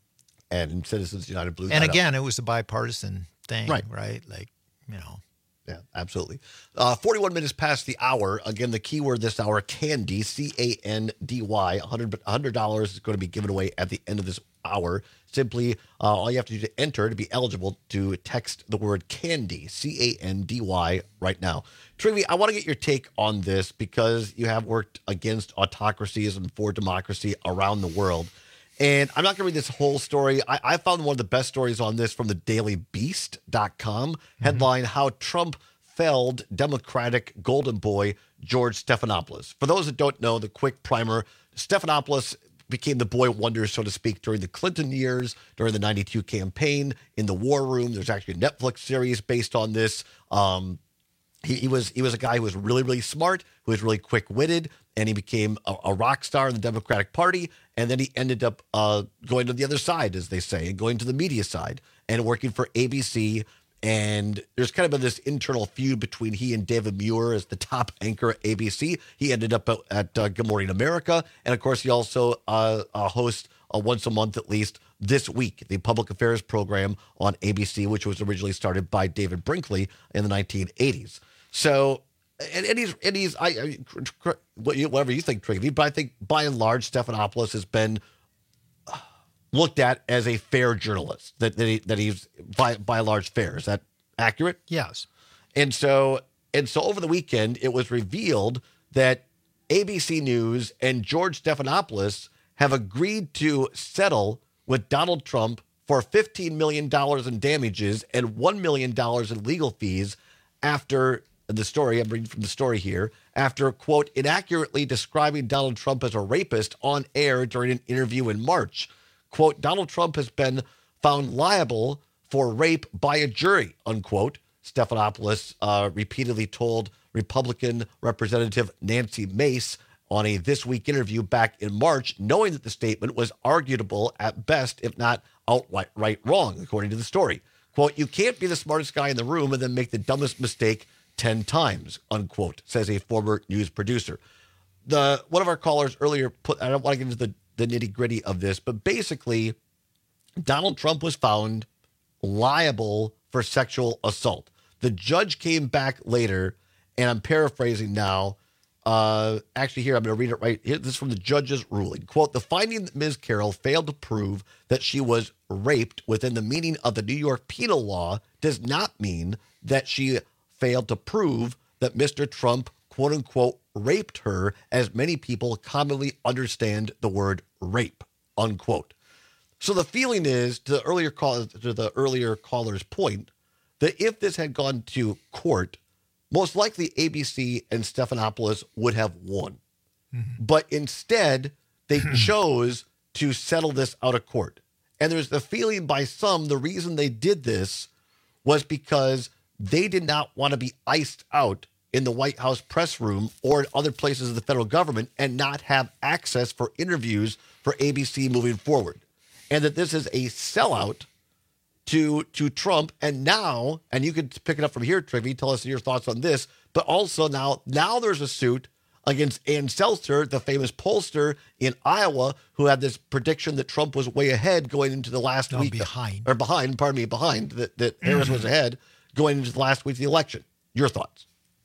and Citizens United blew and that again, up. It was a bipartisan thing, right? Right? Like, you know. Yeah, absolutely. Uh, forty-one minutes past the hour. Again, the keyword this hour, candy, C A N D Y. one hundred dollars is going to be given away at the end of this hour. Simply, uh, all you have to do to enter to be eligible to text the word candy, C A N D Y, right now. Trivy, I want to get your take on this because you have worked against autocracies and for democracy around the world. And I'm not going to read this whole story. I, I found one of the best stories on this from the daily beast dot com. Mm-hmm. Headline, How Trump Felled Democratic Golden Boy George Stephanopoulos. For those that don't know, the quick primer, Stephanopoulos became the boy wonder, so to speak, during the Clinton years, during the ninety-two campaign, in the war room. There's actually a Netflix series based on this. Um, he, he was he was a guy who was really, really smart, who was really quick-witted, and he became a, a rock star in the Democratic Party. And then he ended up uh, going to the other side, as they say, and going to the media side and working for A B C. And there's kind of been this internal feud between he and David Muir as the top anchor at A B C. He ended up at, at uh, Good Morning America. And, of course, he also uh, uh, hosts uh, once a month at least This Week, the public affairs program on A B C, which was originally started by David Brinkley in the nineteen eighties. So, and, and he's, and he's I, I, whatever you think, Triggy, but I think by and large, Stephanopoulos has been looked at as a fair journalist, that that, he, that he's by by and large fair. Is that accurate? Yes. And so and so over the weekend, it was revealed that A B C News and George Stephanopoulos have agreed to settle with Donald Trump for fifteen million dollars in damages and one million dollars in legal fees after the story, I'm reading from the story here, after, quote, inaccurately describing Donald Trump as a rapist on air during an interview in March. Quote, Donald Trump has been found liable for rape by a jury, unquote. Stephanopoulos uh, repeatedly told Republican Representative Nancy Mace on a This Week interview back in March, knowing that the statement was arguable at best, if not outright wrong, according to the story. Quote, you can't be the smartest guy in the room and then make the dumbest mistake ten times, unquote, says a former news producer. The one of our callers earlier put, I don't want to get into the the nitty gritty of this, but basically Donald Trump was found liable for sexual assault. The judge came back later, and I'm paraphrasing now. Uh, actually here, I'm going to read it right here. This is from the judge's ruling. Quote, the finding that Miz Carroll failed to prove that she was raped within the meaning of the New York penal law does not mean that she failed to prove that Mister Trump, quote unquote, raped her, as many people commonly understand the word rape, unquote. So the feeling is, to the earlier call, to the earlier caller's point, that if this had gone to court, most likely A B C and Stephanopoulos would have won. Mm-hmm. But instead, they chose to settle this out of court. And there's the feeling by some, the reason they did this was because they did not want to be iced out in the White House press room or in other places of the federal government and not have access for interviews for A B C moving forward. And that this is a sellout to to Trump. And now, and you can pick it up from here, Trivy, tell us your thoughts on this, but also now, now there's a suit against Ann Seltzer, the famous pollster in Iowa, who had this prediction that Trump was way ahead going into the last no, week. behind. Or behind, pardon me, behind, that, that Harris was ahead going into the last week of the election. Your thoughts?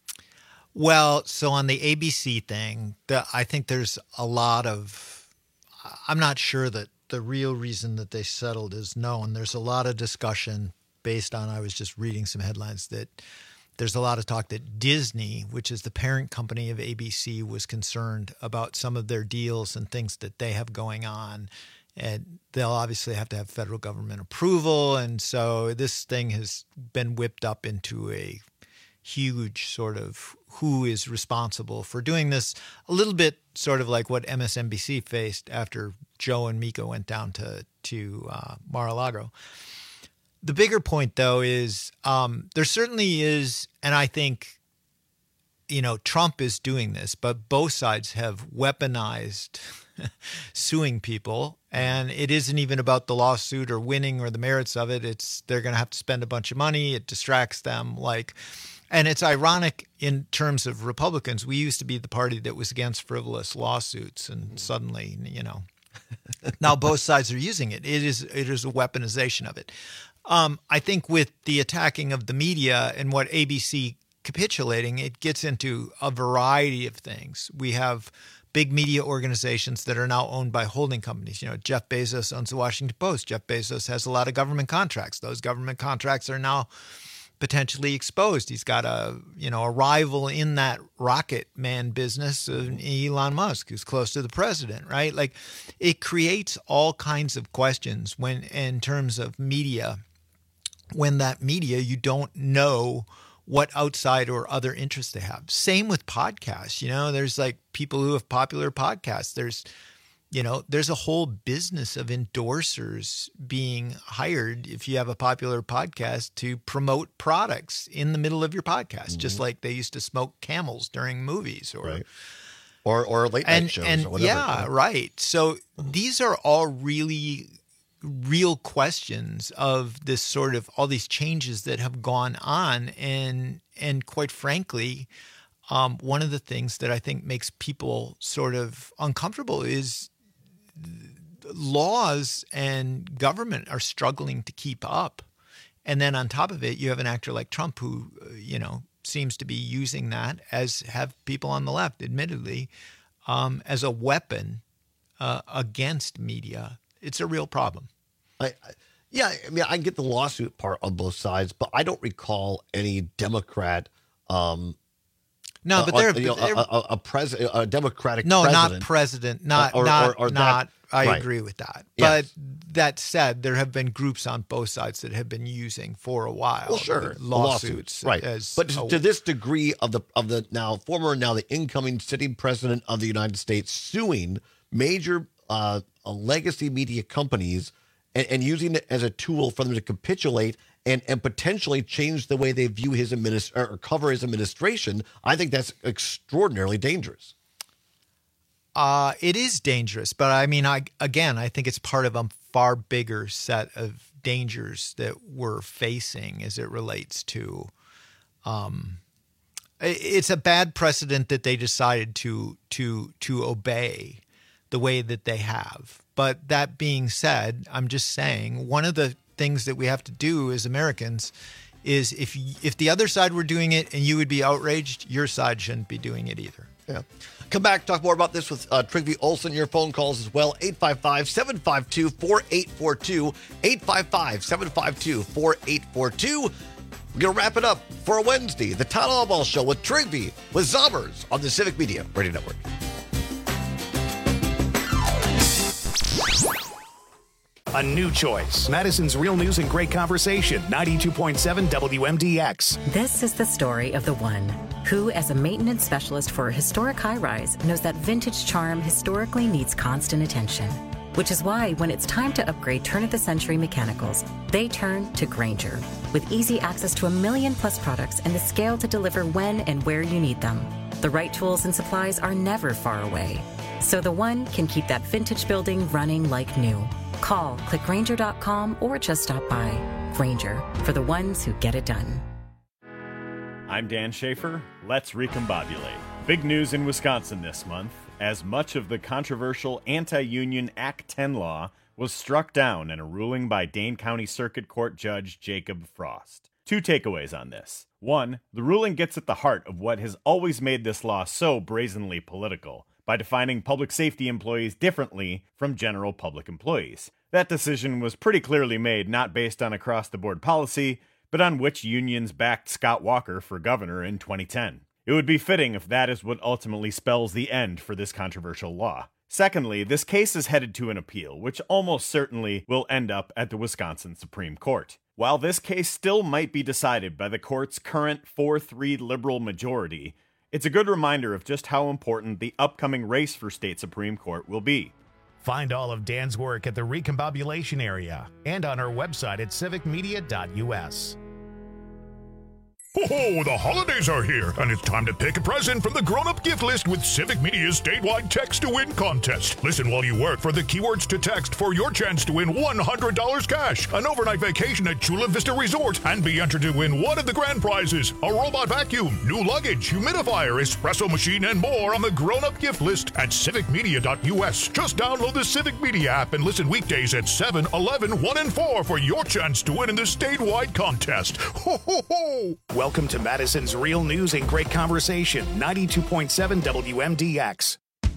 Well, so on the A B C thing, the, I think there's a lot of, I'm not sure that the real reason that they settled is known. There's a lot of discussion based on, I was just reading some headlines, that there's a lot of talk that Disney, which is the parent company of A B C, was concerned about some of their deals and things that they have going on. And they'll obviously have to have federal government approval. And so this thing has been whipped up into a huge sort of who is responsible for doing this, a little bit sort of like what M S N B C faced after Joe and Mika went down to, to uh, Mar-a-Lago. The bigger point, though, is um, there certainly is, and I think, you know, Trump is doing this, but both sides have weaponized suing people. And it isn't even about the lawsuit or winning or the merits of it. It's they're going to have to spend a bunch of money. It distracts them. Like, and it's ironic in terms of Republicans. We used to be the party that was against frivolous lawsuits, and suddenly, you know, now both sides are using it. It is it is a weaponization of it. Um, I think with the attacking of the media and what A B C capitulating, it gets into a variety of things. We have big media organizations that are now owned by holding companies. You know, Jeff Bezos owns the Washington Post. Jeff Bezos has a lot of government contracts. Those government contracts are now potentially exposed. He's got a, you know, a rival in that rocket man business, uh, Elon Musk, who's close to the president, right? Like, it creates all kinds of questions when, in terms of media, when that media, you don't know what outside or other interests they have. Same with podcasts. You know, there's like people who have popular podcasts. There's, you know, there's a whole business of endorsers being hired if you have a popular podcast to promote products in the middle of your podcast, mm-hmm. just like they used to smoke Camels during movies or right. or or late night and, shows and or whatever. Yeah, right. So these are all really real questions of this sort of all these changes that have gone on. And, and quite frankly, um, one of the things that I think makes people sort of uncomfortable is laws and government are struggling to keep up. And then on top of it, you have an actor like Trump who, you know, seems to be using that, as have people on the left, admittedly, um, as a weapon uh, against media. It's a real problem. I, I, yeah, I mean, I get the lawsuit part on both sides, but I don't recall any Democrat. Um, no, but uh, they're, you know, they're a, a, a president, a Democratic. No, president, not president, not or, not or, or not. that, I right. agree with that. Yes. But that said, there have been groups on both sides that have been using for a while. Well, sure, lawsuits, lawsuits, right? As but to, a, to this degree of the of the now former now the incoming sitting president of the United States suing major uh, legacy media companies and, and using it as a tool for them to capitulate and and potentially change the way they view his administ- or cover his administration, I think that's extraordinarily dangerous. Uh, it is dangerous, but I mean, I again, I think it's part of a far bigger set of dangers that we're facing as it relates to. Um, it's a bad precedent that they decided to to to obey the way that they have. But that being said, I'm just saying one of the things that we have to do as Americans is if if the other side were doing it and you would be outraged, your side shouldn't be doing it either. Yeah. Come back, talk more about this with uh, Trygve Olsen. Your phone calls as well, eight five five, seven five two, four eight four two, eight five five, seven five two, four eight four two. We're going to wrap it up for a Wednesday, the Todd Albaugh Show with Trygve, with Zommers on the Civic Media Radio Network. A new choice. Madison's Real News and Great Conversation. ninety-two point seven W M D X. This is the story of the one who, as a maintenance specialist for a historic high-rise, knows that vintage charm historically needs constant attention. Which is why when it's time to upgrade turn-of-the-century mechanicals, they turn to Grainger. With easy access to a million plus products and the scale to deliver when and where you need them. The right tools and supplies are never far away. So the one can keep that vintage building running like new. Call, click Grainger dot com, or just stop by. Grainger, for the ones who get it done. I'm Dan Schaefer. Let's recombobulate. Big news in Wisconsin this month, as much of the controversial anti-union Act ten law was struck down in a ruling by Dane County Circuit Court Judge Jacob Frost. Two takeaways on this. One, the ruling gets at the heart of what has always made this law so brazenly political, by defining public safety employees differently from general public employees. That decision was pretty clearly made not based on across-the-board policy, but on which unions backed Scott Walker for governor in twenty ten. It would be fitting if that is what ultimately spells the end for this controversial law. Secondly, this case is headed to an appeal, which almost certainly will end up at the Wisconsin Supreme Court. While this case still might be decided by the court's current four three liberal majority, it's a good reminder of just how important the upcoming race for state Supreme Court will be. Find all of Dan's work at the Recombobulation area and on our website at civic media dot U S. Oh, the holidays are here, and it's time to pick a present from the grown-up gift list with Civic Media's statewide Text to Win contest. Listen while you work for the keywords to text for your chance to win one hundred dollars cash, an overnight vacation at Chula Vista Resort, and be entered to win one of the grand prizes, a robot vacuum, new luggage, humidifier, espresso machine, and more on the grown-up gift list at civic media dot U S. Just download the Civic Media app and listen weekdays at seven, eleven, one, and four for your chance to win in the statewide contest. Ho, ho, ho! Welcome to Madison's Real News and Great Conversation, ninety-two point seven W M D X.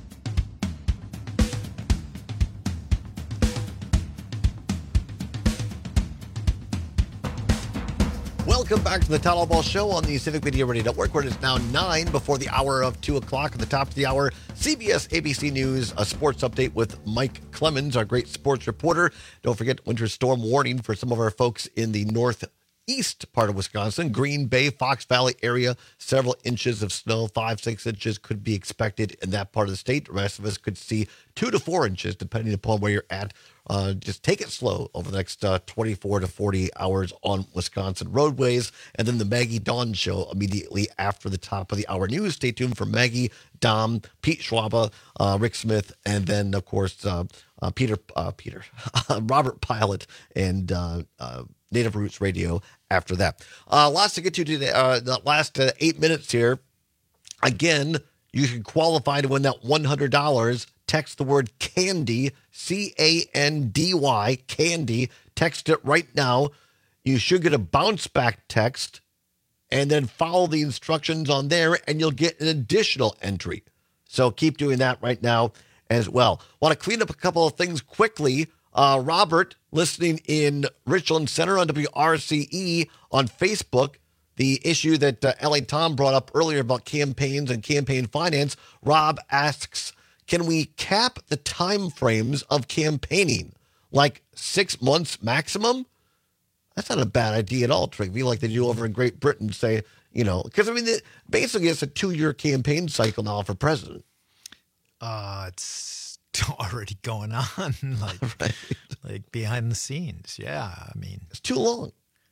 Welcome back to the Town Ball Show on the Civic Media Radio Network, where it is now nine before the hour of two o'clock. At the top of the hour, C B S A B C News, a sports update with Mike Clemens, our great sports reporter. Don't forget winter storm warning for some of our folks in the northeast part of Wisconsin. Green Bay, Fox Valley area, several inches of snow, five, six inches could be expected in that part of the state. The rest of us could see two to four inches, depending upon where you're at. Uh, just take it slow over the next uh, twenty-four to forty hours on Wisconsin roadways. And then the Maggie Dawn Show immediately after the top of the hour news. Stay tuned for Maggie, Dom, Pete Schwaba, uh, Rick Smith, and then, of course, uh, uh, Peter, uh, Peter, Robert Pilot, and uh, uh, Native Roots Radio after that. Uh, lots to get to today. Uh, the last uh, eight minutes here. Again, you can qualify to win that one hundred dollars. Text the word CANDY, C A N D Y, CANDY. Text it right now. You should get a bounce back text and then follow the instructions on there and you'll get an additional entry. So keep doing that right now as well. Want to clean up a couple of things quickly. Uh, Robert, listening in Richland Center on W R C E on Facebook, the issue that uh, L A Tom brought up earlier about campaigns and campaign finance. Rob asks, can we cap the time frames of campaigning, like six months maximum? That's not a bad idea at all, Trigby, like they do over in Great Britain, say, you know, because I mean, the, basically it's a two-year campaign cycle now for president. Uh, it's already going on, like, right. like behind the scenes. Yeah, I mean, it's too long.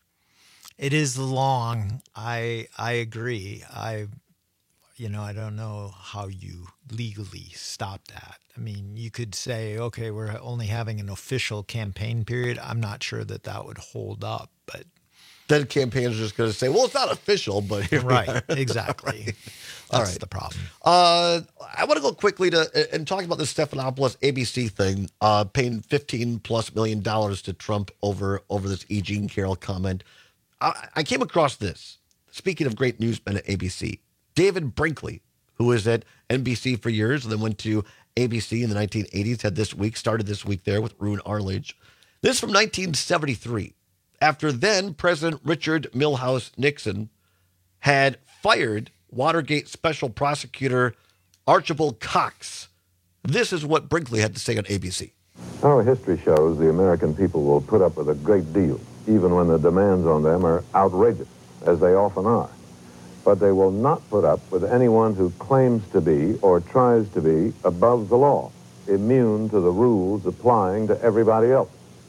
It is long. I I agree. I, you know, I don't know how you legally stop that. I mean, you could say, okay, we're only having an official campaign period. I'm not sure that that would hold up, but then campaigners are just going to say, well, it's not official, but here right, we are. exactly. right. That's All right. the problem. Uh, I want to go quickly to and talk about the Stephanopoulos A B C thing, uh, paying fifteen plus million dollars to Trump over over this E. Jean Carroll comment. I, I came across this. Speaking of great newsmen at A B C, David Brinkley, who was at N B C for years and then went to A B C in the nineteen eighties, had this week, started this week there with Roone Arledge. This from nineteen seventy-three, after then President Richard Milhous Nixon had fired Watergate Special Prosecutor Archibald Cox. This is what Brinkley had to say on A B C. Our history shows the American people will put up with a great deal, even when the demands on them are outrageous, as they often are. But they will not put up with anyone who claims to be or tries to be above the law, immune to the rules applying to everybody else.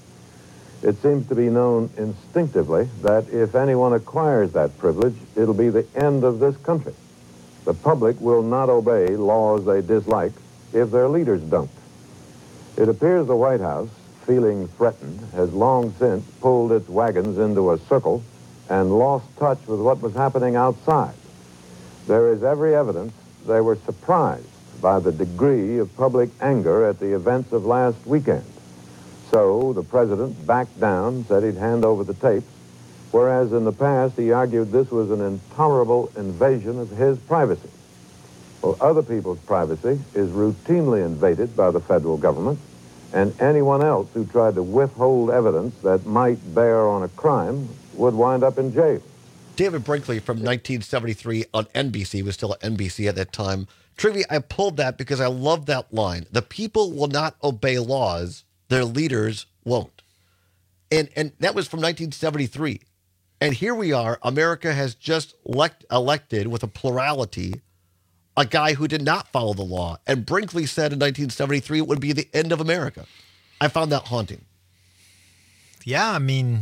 It seems to be known instinctively that if anyone acquires that privilege, it'll be the end of this country. The public will not obey laws they dislike if their leaders don't. It appears the White House, feeling threatened, has long since pulled its wagons into a circle and lost touch with what was happening outside. There is every evidence they were surprised by the degree of public anger at the events of last weekend. So the president backed down, said he'd hand over the tapes, whereas in the past he argued this was an intolerable invasion of his privacy. Well, other people's privacy is routinely invaded by the federal government, and anyone else who tried to withhold evidence that might bear on a crime would wind up in jail. David Brinkley from nineteen seventy-three on N B C, was still at N B C at that time. Trivia, I pulled that because I love that line. The people will not obey laws, their leaders won't. And and that was from nineteen seventy-three. And here we are, America has just elect, elected with a plurality a guy who did not follow the law. And Brinkley said in nineteen seventy-three it would be the end of America. I found that haunting. Yeah, I mean,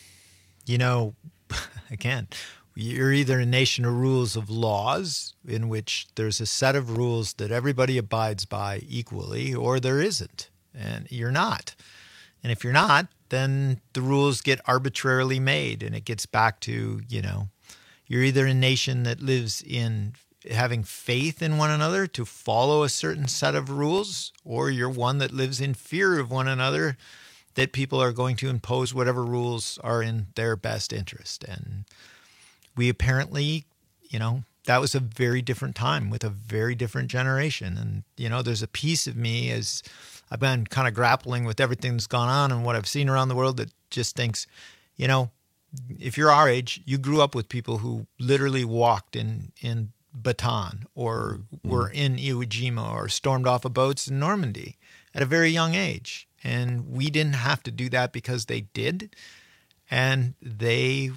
you know, again, you're either a nation of rules of laws in which there's a set of rules that everybody abides by equally, or there isn't, and you're not. And if you're not, then the rules get arbitrarily made, and it gets back to, you know, you're either a nation that lives in having faith in one another to follow a certain set of rules, or you're one that lives in fear of one another, that people are going to impose whatever rules are in their best interest. And we apparently, you know, that was a very different time with a very different generation. And, you know, there's a piece of me as I've been kind of grappling with everything that's gone on and what I've seen around the world that just thinks, you know, if you're our age, you grew up with people who literally walked in, in Bataan or were in Iwo Jima or stormed off of boats in Normandy at a very young age. And we didn't have to do that because they did. And they,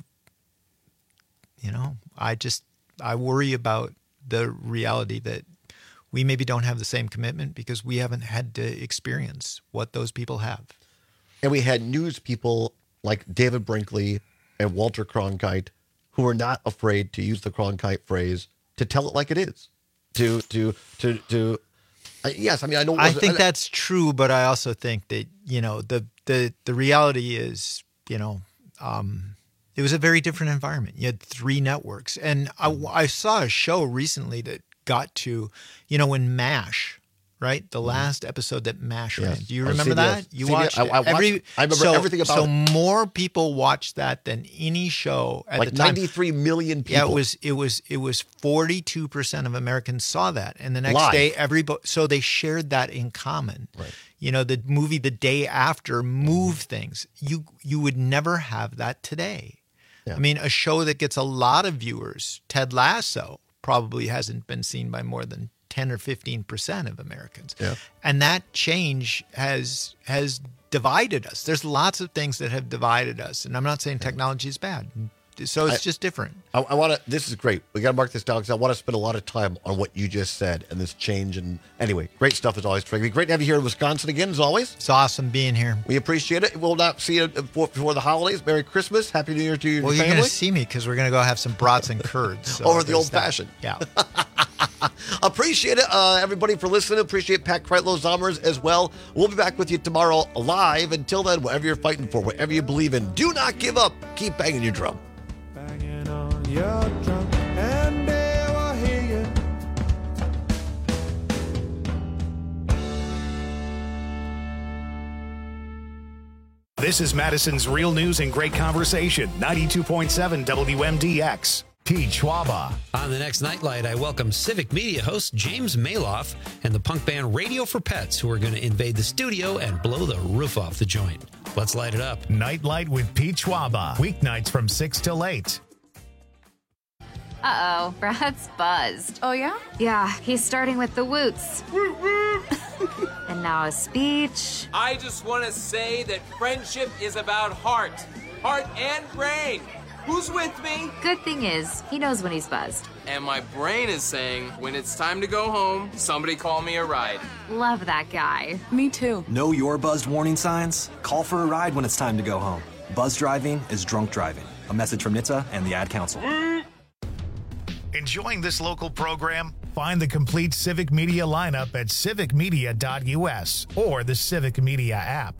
you know, I just, I worry about the reality that we maybe don't have the same commitment because we haven't had to experience what those people have. And we had news people like David Brinkley and Walter Cronkite who were not afraid to use the Cronkite phrase to tell it like it is. To, to, to, to, uh, yes, I mean, I don't. I think I, that's true, but I also think that, you know, the, the, the reality is, you know, um, it was a very different environment. You had three networks. And I, I saw a show recently that got to, you know, when MASH, right? The last episode that MASH Yes. ran. Do you On remember C B S. that? You C B S. watched I- it. I watched- Every, I remember so, everything about so it. more people watched that than any show at Like the time. ninety-three million people. Yeah, it was it was it was forty-two percent of Americans saw that. And the next Live. day everybody so they shared that in common. Right. You know, the movie the day after moved things. You you would never have that today. Yeah. I mean, a show that gets a lot of viewers, Ted Lasso, probably hasn't been seen by more than ten or fifteen percent of Americans. Yeah. And that change has has divided us. There's lots of things that have divided us. And I'm not saying technology is bad. So it's I- just different. I, I want to. This is great. We got to mark this down because I want to spend a lot of time on what you just said and this change. And anyway, great stuff as always, Triggy. Great to have you here in Wisconsin again, as always. It's awesome being here. We appreciate it. We'll not see you before, before the holidays. Merry Christmas, Happy New Year to your Well, you're family. going to see me because we're going to go have some brats and curds. So Over the there's old that. fashioned. Yeah. Appreciate it, uh, everybody, for listening. Appreciate Pat Kreitlow Zommers as well. We'll be back with you tomorrow live. Until then, whatever you're fighting for, whatever you believe in, do not give up. Keep banging your drum. Your drum, and they will hear you. This is Madison's Real News and Great Conversation, ninety-two point seven W M D X. Pete Schwaba. On the next Nightlight, I welcome Civic Media host James Maloff and the punk band Radio for Pets, who are going to invade the studio and blow the roof off the joint. Let's light it up. Nightlight with Pete Schwaba. Weeknights from six till eight. Uh-oh, Brad's buzzed. Oh, yeah? Yeah, he's starting with the woots. And And now a speech. I just want to say that friendship is about heart. Heart and brain. Who's with me? Good thing is, he knows when he's buzzed. And my brain is saying, when it's time to go home, somebody call me a ride. Love that guy. Me too. Know your buzzed warning signs? Call for a ride when it's time to go home. Buzz driving is drunk driving. A message from N H T S A and the Ad Council. Enjoying this local program? Find the complete Civic Media lineup at civic media dot U S or the Civic Media app.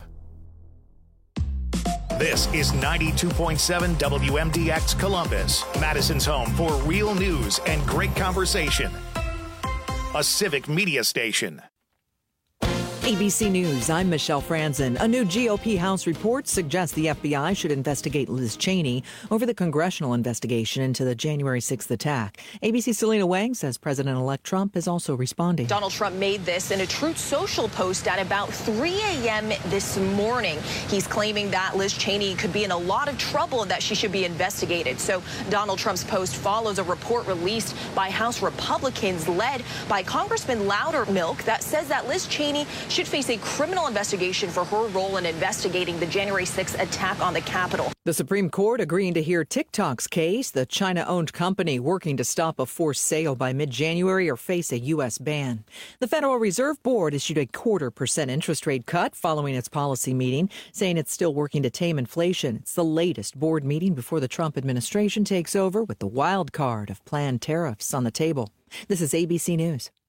This is ninety-two point seven W M D X Columbus, Madison's home for real news and great conversation. A Civic Media station. A B C News, I'm Michelle Franzen. A new G O P House report suggests the F B I should investigate Liz Cheney over the congressional investigation into the January sixth attack. A B C's Selena Wang says President-elect Trump is also responding. Donald Trump made this in a Truth Social post at about three a.m. this morning. He's claiming that Liz Cheney could be in a lot of trouble and that she should be investigated. So Donald Trump's post follows a report released by House Republicans led by Congressman Loudermilk that says that Liz Cheney should face a criminal investigation for her role in investigating the January sixth attack on the Capitol. The Supreme Court agreeing to hear TikTok's case. The China-owned company working to stop a forced sale by mid-January or face a U S ban. The Federal Reserve Board issued a quarter percent interest rate cut following its policy meeting, saying it's still working to tame inflation. It's the latest board meeting before the Trump administration takes over with the wild card of planned tariffs on the table. This is A B C News.